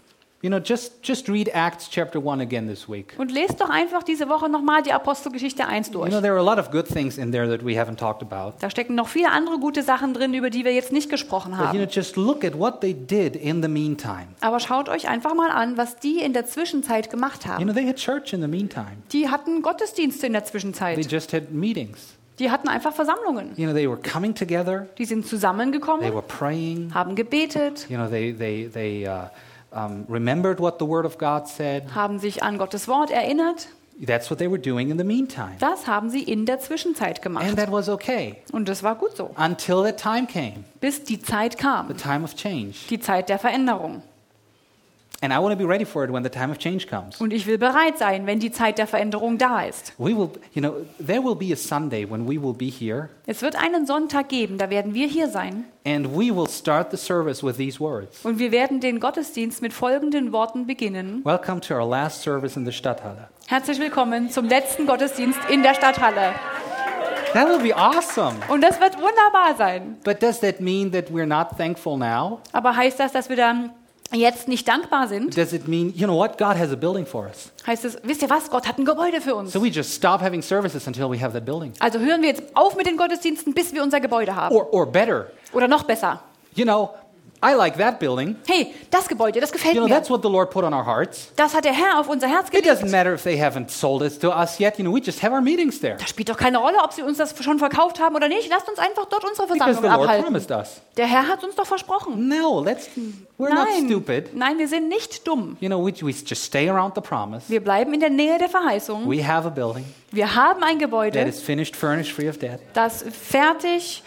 Speaker 2: just read Acts chapter 1 again this week.
Speaker 1: Und lest doch einfach diese Woche nochmal die Apostelgeschichte 1 durch.
Speaker 2: There are a lot of good things in there that we haven't talked about.
Speaker 1: Da stecken noch viele andere gute Sachen drin, über die wir jetzt nicht gesprochen
Speaker 2: But
Speaker 1: haben.
Speaker 2: just look at what they did in the meantime.
Speaker 1: Aber schaut euch einfach mal an, was die in der Zwischenzeit gemacht haben.
Speaker 2: They had church in the meantime.
Speaker 1: Die hatten Gottesdienste in der
Speaker 2: They
Speaker 1: Zwischenzeit.
Speaker 2: just had meetings.
Speaker 1: Die hatten einfach Versammlungen.
Speaker 2: They were coming together.
Speaker 1: Die sind
Speaker 2: They
Speaker 1: zusammengekommen,
Speaker 2: were praying.
Speaker 1: haben gebetet,
Speaker 2: They remembered what the Word of God said.
Speaker 1: haben sich an Gottes Wort erinnert.
Speaker 2: That's what they were doing in the meantime.
Speaker 1: Das haben sie in der Zwischenzeit gemacht.
Speaker 2: And that was okay
Speaker 1: Und das war gut so,
Speaker 2: until that time came,
Speaker 1: bis die Zeit
Speaker 2: the
Speaker 1: kam,
Speaker 2: time of change.
Speaker 1: die Zeit der Veränderung.
Speaker 2: And I want to be ready for it when the time of change comes.
Speaker 1: Und ich will bereit sein, wenn die Zeit der Veränderung da ist.
Speaker 2: We will, there will be a Sunday when we will be here
Speaker 1: Es wird einen Sonntag geben, da werden wir hier sein.
Speaker 2: and we will start the service with these words.
Speaker 1: Und wir werden den Gottesdienst mit folgenden Worten beginnen.
Speaker 2: Welcome to our last service in the Stadthalle.
Speaker 1: Herzlich willkommen zum letzten Gottesdienst in der Stadthalle.
Speaker 2: That will be awesome.
Speaker 1: Und das wird wunderbar sein.
Speaker 2: But does that mean that we're not thankful now?
Speaker 1: Aber heißt das, dass wir dann jetzt nicht dankbar sind?
Speaker 2: Does it mean, what? God has a building for us.
Speaker 1: Heißt es, wisst ihr was, Gott hat ein Gebäude für uns.
Speaker 2: So we just stop having services until we have that building.
Speaker 1: Also hören wir jetzt auf mit den Gottesdiensten, bis wir unser Gebäude haben.
Speaker 2: Or better,
Speaker 1: Oder noch besser.
Speaker 2: I like that building.
Speaker 1: Hey, das Gebäude, das gefällt mir.
Speaker 2: That's what the Lord put on our hearts.
Speaker 1: Das hat der Herr auf unser Herz
Speaker 2: It doesn't
Speaker 1: gelegt.
Speaker 2: matter if they haven't sold it to us yet. We just have our meetings there.
Speaker 1: Das spielt doch keine Rolle, ob sie uns das schon verkauft haben oder nicht. Lasst uns einfach dort unsere
Speaker 2: Because
Speaker 1: Versammlung
Speaker 2: the Lord
Speaker 1: abhalten.
Speaker 2: promised us.
Speaker 1: Der Herr hat uns doch versprochen.
Speaker 2: No, we're not stupid.
Speaker 1: Nein, wir sind nicht dumm.
Speaker 2: We just stay around the promise.
Speaker 1: Wir bleiben in der Nähe der Verheißung.
Speaker 2: We have a building
Speaker 1: Wir haben ein
Speaker 2: that
Speaker 1: Gebäude,
Speaker 2: is finished, furnished, free of debt.
Speaker 1: das fertig,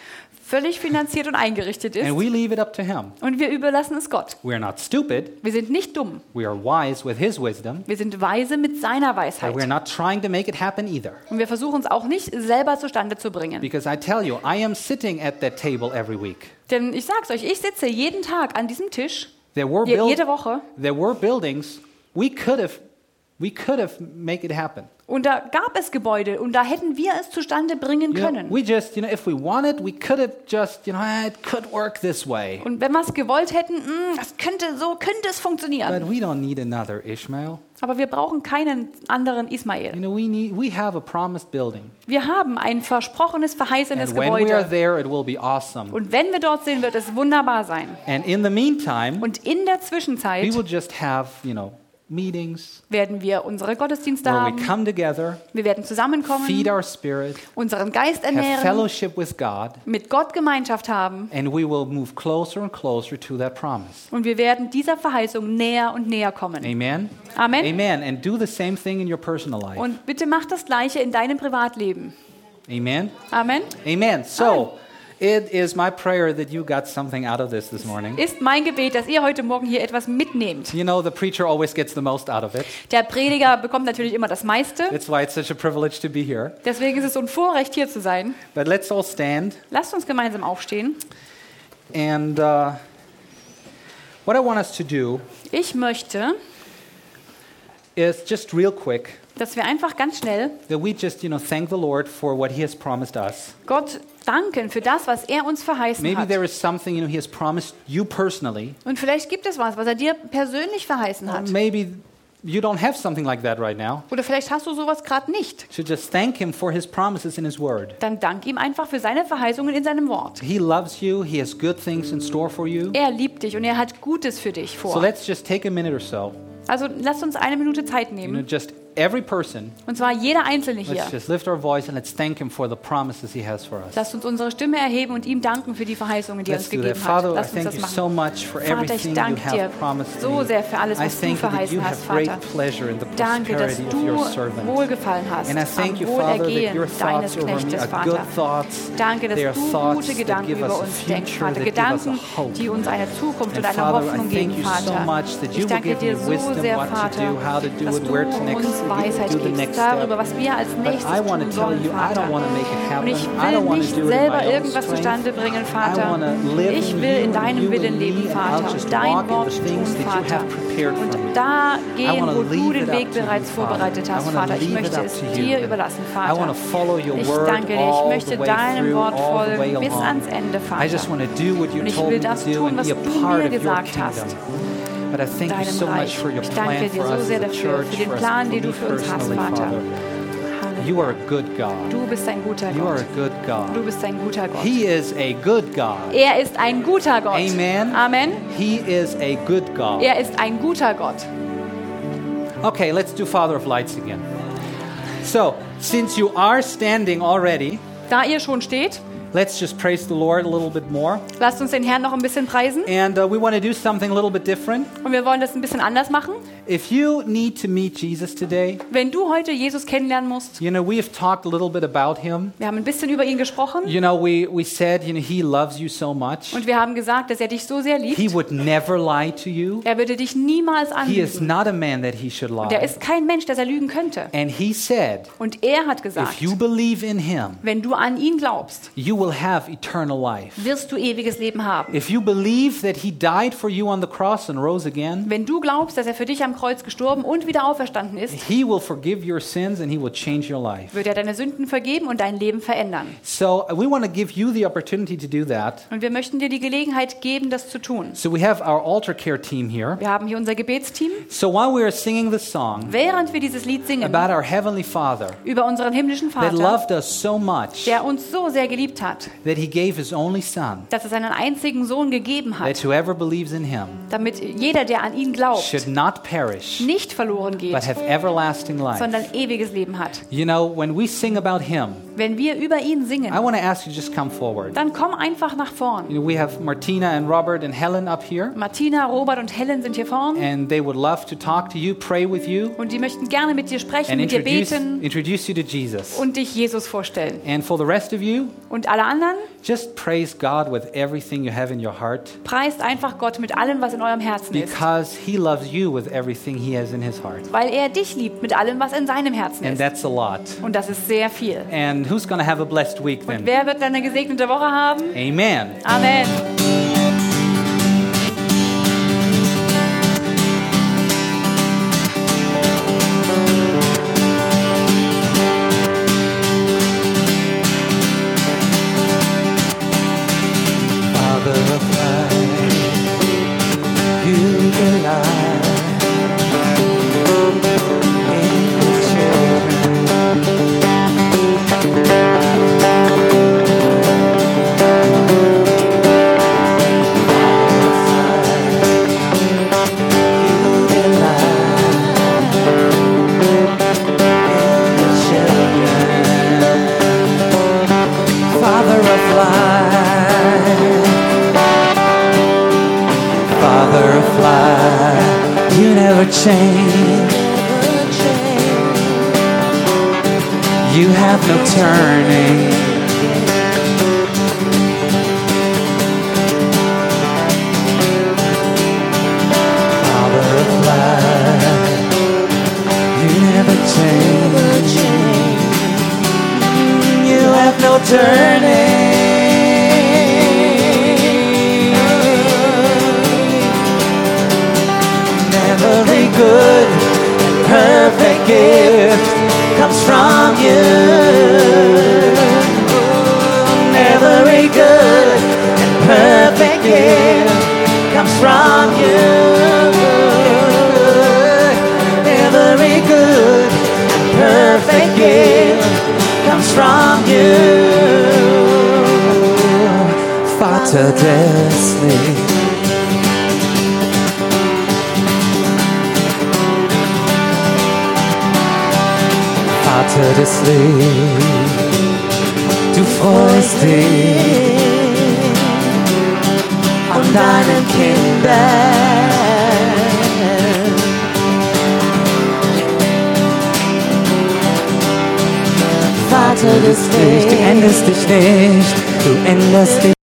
Speaker 1: völlig finanziert und eingerichtet ist.
Speaker 2: And we leave it up to him.
Speaker 1: Und wir überlassen es Gott.
Speaker 2: We are not stupid.
Speaker 1: Wir sind nicht dumm.
Speaker 2: We are wise with his wisdom.
Speaker 1: Wir sind weise mit seiner Weisheit.
Speaker 2: But we're not trying to make it happen either.
Speaker 1: Und wir versuchen es auch nicht selber zustande zu bringen.
Speaker 2: Because I tell you, I am sitting at that table every week.
Speaker 1: Denn ich sag's euch, ich sitze jeden Tag an diesem Tisch,
Speaker 2: There were
Speaker 1: jede Woche,
Speaker 2: buildings we could have make it happen.
Speaker 1: und da gab es Gebäude und da hätten wir es zustande bringen können.
Speaker 2: We just, if we wanted, we could have just, it could work this way.
Speaker 1: Und wenn wir es gewollt hätten, das könnte es funktionieren.
Speaker 2: But we don't need another Ishmael.
Speaker 1: Aber wir brauchen keinen anderen Ismael.
Speaker 2: We have a promised building.
Speaker 1: Wir haben ein versprochenes, verheißenes
Speaker 2: And when we are
Speaker 1: Gebäude.
Speaker 2: there, it will be awesome.
Speaker 1: Und wenn wir dort sind, wird es wunderbar sein.
Speaker 2: And in the meantime,
Speaker 1: Und in der
Speaker 2: we
Speaker 1: Zwischenzeit
Speaker 2: will just have, meetings
Speaker 1: werden wir unsere Gottesdienste
Speaker 2: where we
Speaker 1: haben.
Speaker 2: come together,
Speaker 1: Wir werden zusammenkommen,
Speaker 2: feed our spirit,
Speaker 1: unseren Geist
Speaker 2: have
Speaker 1: ernähren,
Speaker 2: fellowship with God,
Speaker 1: mit Gott Gemeinschaft haben.
Speaker 2: and we will move closer and closer to that promise.
Speaker 1: Und wir werden dieser Verheißung näher und näher kommen.
Speaker 2: Amen?
Speaker 1: Amen.
Speaker 2: Amen. And do the same thing in your personal life.
Speaker 1: Und bitte mach das Gleiche in deinem Privatleben.
Speaker 2: Amen?
Speaker 1: Amen.
Speaker 2: Amen. So, it is my prayer that you got something out of this morning.
Speaker 1: Ist mein Gebet, dass ihr heute Morgen hier etwas mitnehmt.
Speaker 2: The preacher always gets the most out of it.
Speaker 1: Der Prediger bekommt natürlich immer das meiste.
Speaker 2: That's why it's such a privilege to be here.
Speaker 1: Deswegen ist es so ein Vorrecht, hier zu sein.
Speaker 2: But let's all stand.
Speaker 1: Lasst uns gemeinsam aufstehen.
Speaker 2: And what I want us to do
Speaker 1: Ich möchte,
Speaker 2: is just real quick
Speaker 1: dass wir einfach ganz schnell
Speaker 2: that we just, thank the Lord for what He has promised us.
Speaker 1: Gott danken für das, was er uns verheißen
Speaker 2: Maybe
Speaker 1: hat.
Speaker 2: there is something, He has promised you personally.
Speaker 1: Und vielleicht gibt es was er dir persönlich verheißen hat.
Speaker 2: Maybe you don't have something like that right now.
Speaker 1: Oder vielleicht hast du sowas gerade nicht.
Speaker 2: So just thank Him for His promises in His Word.
Speaker 1: Dann dank ihm einfach für seine Verheißungen in seinem Wort.
Speaker 2: He loves you. He has good things in store for you.
Speaker 1: Er liebt dich und er hat Gutes für dich
Speaker 2: So
Speaker 1: vor.
Speaker 2: let's just take a minute or so.
Speaker 1: Also lasst uns 1 Minute Zeit nehmen.
Speaker 2: Just every person,
Speaker 1: Und zwar jeder Einzelne hier.
Speaker 2: let's just lift our voice and let's thank Him for the promises He has for us.
Speaker 1: Lasst uns unsere Stimme erheben und ihm danken für die Verheißungen, die er uns
Speaker 2: Let's do that.
Speaker 1: gegeben hat.
Speaker 2: Father, I
Speaker 1: Lasst uns
Speaker 2: thank
Speaker 1: das
Speaker 2: you
Speaker 1: machen.
Speaker 2: so much for
Speaker 1: Vater, ich
Speaker 2: everything you
Speaker 1: danke dir
Speaker 2: have promised
Speaker 1: so
Speaker 2: me.
Speaker 1: sehr für alles,
Speaker 2: I
Speaker 1: was du
Speaker 2: thank you that
Speaker 1: verheißen
Speaker 2: you
Speaker 1: hast,
Speaker 2: have
Speaker 1: Vater.
Speaker 2: great pleasure in the
Speaker 1: Danke, dass
Speaker 2: prosperity of your
Speaker 1: du
Speaker 2: servant.
Speaker 1: Wohlgefallen hast
Speaker 2: And I
Speaker 1: am
Speaker 2: thank you, Father, that
Speaker 1: Wohlergehen
Speaker 2: your
Speaker 1: deines
Speaker 2: thoughts over me
Speaker 1: Knechtes,
Speaker 2: are
Speaker 1: Vater.
Speaker 2: good thoughts.
Speaker 1: Danke, dass
Speaker 2: They are
Speaker 1: du
Speaker 2: thoughts
Speaker 1: gute
Speaker 2: that
Speaker 1: Gedanken
Speaker 2: give
Speaker 1: über
Speaker 2: us a
Speaker 1: uns denkst,
Speaker 2: future,
Speaker 1: Vater.
Speaker 2: that give us a
Speaker 1: Gedanken,
Speaker 2: hope.
Speaker 1: die uns eine Zukunft und
Speaker 2: And
Speaker 1: eine
Speaker 2: Father, I
Speaker 1: Hoffnung
Speaker 2: thank
Speaker 1: geben,
Speaker 2: you so
Speaker 1: Vater.
Speaker 2: much that you
Speaker 1: Ich
Speaker 2: will
Speaker 1: danke
Speaker 2: give me
Speaker 1: dir so
Speaker 2: wisdom
Speaker 1: sehr,
Speaker 2: what to
Speaker 1: Vater,
Speaker 2: do, how to do
Speaker 1: dass
Speaker 2: it,
Speaker 1: du
Speaker 2: where to next
Speaker 1: uns Weisheit
Speaker 2: do the
Speaker 1: gibst
Speaker 2: next
Speaker 1: darüber,
Speaker 2: step.
Speaker 1: was wir als
Speaker 2: But
Speaker 1: nächstes
Speaker 2: I want to
Speaker 1: tun
Speaker 2: tell
Speaker 1: sollen,
Speaker 2: you, I
Speaker 1: Vater.
Speaker 2: don't want to make it
Speaker 1: Und
Speaker 2: happen.
Speaker 1: ich
Speaker 2: I
Speaker 1: will
Speaker 2: don't want
Speaker 1: nicht
Speaker 2: to do it in
Speaker 1: selber
Speaker 2: my own
Speaker 1: irgendwas
Speaker 2: strength.
Speaker 1: zustande bringen,
Speaker 2: I
Speaker 1: Vater.
Speaker 2: want to live
Speaker 1: Ich
Speaker 2: in
Speaker 1: will
Speaker 2: you
Speaker 1: in deinem
Speaker 2: and you
Speaker 1: Willen
Speaker 2: in
Speaker 1: leben,
Speaker 2: me, and
Speaker 1: Vater.
Speaker 2: I'll just
Speaker 1: Dein
Speaker 2: walk in
Speaker 1: Wort
Speaker 2: the
Speaker 1: tun,
Speaker 2: things that you
Speaker 1: Vater.
Speaker 2: have prepared for
Speaker 1: Und
Speaker 2: me.
Speaker 1: da
Speaker 2: I
Speaker 1: gehen,
Speaker 2: wanna
Speaker 1: wo du
Speaker 2: leave
Speaker 1: den
Speaker 2: it up
Speaker 1: Weg
Speaker 2: to you,
Speaker 1: bereits
Speaker 2: Father.
Speaker 1: vorbereitet
Speaker 2: I
Speaker 1: hast,
Speaker 2: wanna
Speaker 1: Vater. Ich
Speaker 2: leave it
Speaker 1: möchte
Speaker 2: up
Speaker 1: es
Speaker 2: to you.
Speaker 1: dir überlassen,
Speaker 2: I want to
Speaker 1: Vater.
Speaker 2: follow your
Speaker 1: Ich
Speaker 2: word
Speaker 1: danke dir. Ich
Speaker 2: all
Speaker 1: möchte
Speaker 2: the way
Speaker 1: deinem
Speaker 2: through,
Speaker 1: Wort
Speaker 2: all the way
Speaker 1: folgen bis
Speaker 2: along.
Speaker 1: ans Ende,
Speaker 2: I just
Speaker 1: Vater.
Speaker 2: want to do what you
Speaker 1: Und ich
Speaker 2: told
Speaker 1: will
Speaker 2: me to
Speaker 1: das
Speaker 2: do
Speaker 1: tun,
Speaker 2: and
Speaker 1: was
Speaker 2: be a
Speaker 1: du
Speaker 2: part
Speaker 1: mir
Speaker 2: of your
Speaker 1: gesagt hast.
Speaker 2: kingdom. But I thank you
Speaker 1: Deinem
Speaker 2: so much
Speaker 1: Reich.
Speaker 2: for your
Speaker 1: Ich
Speaker 2: plan
Speaker 1: danke dir
Speaker 2: for
Speaker 1: so
Speaker 2: us
Speaker 1: sehr
Speaker 2: as a
Speaker 1: dafür,
Speaker 2: church,
Speaker 1: für den
Speaker 2: for us,
Speaker 1: Plan,
Speaker 2: for
Speaker 1: den du
Speaker 2: me
Speaker 1: für uns hast,
Speaker 2: personally,
Speaker 1: Vater.
Speaker 2: Father. You are a good God.
Speaker 1: Du bist ein guter
Speaker 2: You are
Speaker 1: Gott.
Speaker 2: a good God.
Speaker 1: Du bist ein guter Gott.
Speaker 2: He is a good God.
Speaker 1: Er ist ein guter Gott.
Speaker 2: Amen.
Speaker 1: Amen.
Speaker 2: He is a good God.
Speaker 1: Er ist ein guter Gott.
Speaker 2: Okay, let's do Father of Lights again. So, since you are standing already,
Speaker 1: Da ihr schon steht,
Speaker 2: let's just praise the Lord a little bit more.
Speaker 1: lasst uns den Herrn noch ein bisschen preisen.
Speaker 2: And we want to do something a little bit different.
Speaker 1: Und wir wollen das ein bisschen anders machen.
Speaker 2: If you need to meet Jesus today,
Speaker 1: Wenn du heute Jesus kennenlernen musst,
Speaker 2: we have talked a little bit about him.
Speaker 1: wir haben ein bisschen über ihn gesprochen
Speaker 2: We said, he loves you so much.
Speaker 1: und wir haben gesagt, dass er dich so sehr
Speaker 2: He
Speaker 1: liebt.
Speaker 2: would never lie to you.
Speaker 1: Er würde dich niemals
Speaker 2: He is
Speaker 1: anlügen.
Speaker 2: not a man that he should
Speaker 1: Und er
Speaker 2: lie.
Speaker 1: ist kein Mensch, dass er lügen könnte.
Speaker 2: And he said,
Speaker 1: Und er hat
Speaker 2: if
Speaker 1: gesagt,
Speaker 2: you believe in him,
Speaker 1: wenn du an ihn glaubst,
Speaker 2: you will have eternal life.
Speaker 1: wirst du ewiges Leben haben.
Speaker 2: If you believe that he died for you on the cross and rose again,
Speaker 1: Wenn du glaubst, dass er für dich am Kreuz gestorben und wieder auferstanden ist,
Speaker 2: he will forgive your sins and he will change your life.
Speaker 1: wird er deine Sünden vergeben und dein Leben verändern.
Speaker 2: So we want to give you the opportunity to do that.
Speaker 1: Und wir möchten dir die Gelegenheit geben, das zu tun.
Speaker 2: So we have our altar care team here.
Speaker 1: Wir haben hier unser Gebetsteam.
Speaker 2: So while we are singing the song
Speaker 1: Während wir dieses Lied singen
Speaker 2: about our Heavenly Father
Speaker 1: über unseren himmlischen
Speaker 2: that
Speaker 1: Vater,
Speaker 2: loved us so much
Speaker 1: der uns so sehr geliebt hat,
Speaker 2: that he gave his only son,
Speaker 1: dass er seinen einzigen Sohn gegeben
Speaker 2: that
Speaker 1: hat,
Speaker 2: whoever believes in him
Speaker 1: damit jeder, der an ihn glaubt,
Speaker 2: should not perish
Speaker 1: nicht verloren
Speaker 2: but
Speaker 1: geht,
Speaker 2: have everlasting life.
Speaker 1: sondern ewiges Leben hat.
Speaker 2: When we sing about him,
Speaker 1: wenn wir über ihn
Speaker 2: I
Speaker 1: singen,
Speaker 2: want to ask you to just come forward.
Speaker 1: dann komm einfach nach vorn.
Speaker 2: You know, we have Martina and Robert and Helen up here,
Speaker 1: Martina, Robert und Helen sind hier vorn
Speaker 2: and they would love to talk to you, pray with you,
Speaker 1: und die möchten gerne mit dir sprechen,
Speaker 2: and
Speaker 1: mit dir beten
Speaker 2: introduce you to Jesus.
Speaker 1: und dich Jesus vorstellen.
Speaker 2: And for the rest of you,
Speaker 1: Und alle anderen,
Speaker 2: just praise God with everything you have in your heart,
Speaker 1: preist einfach Gott mit allem, was in eurem Herzen ist.
Speaker 2: because He loves you with everything He has in His heart.
Speaker 1: Weil er dich liebt mit allem, was in seinem Herzen
Speaker 2: And
Speaker 1: ist.
Speaker 2: that's a lot.
Speaker 1: Und das ist sehr viel.
Speaker 2: And who's going to have a blessed week then?
Speaker 1: Wer wird dann eine gesegnete Woche haben?
Speaker 2: Amen.
Speaker 1: Amen.
Speaker 3: Father of light, you delight in your children. You delight in your children. Father of light, Father of light, you never change. You have no turning. Father of light, you never change. You have no turning. Every good and perfect gift comes from you. Every good and perfect gift comes from you. Every good and perfect gift comes from you. Vater des Lichts. Vater des Lichts, du freust dich an deinen Kindern. Vater des Lichts, du änderst dich nicht, du änderst dich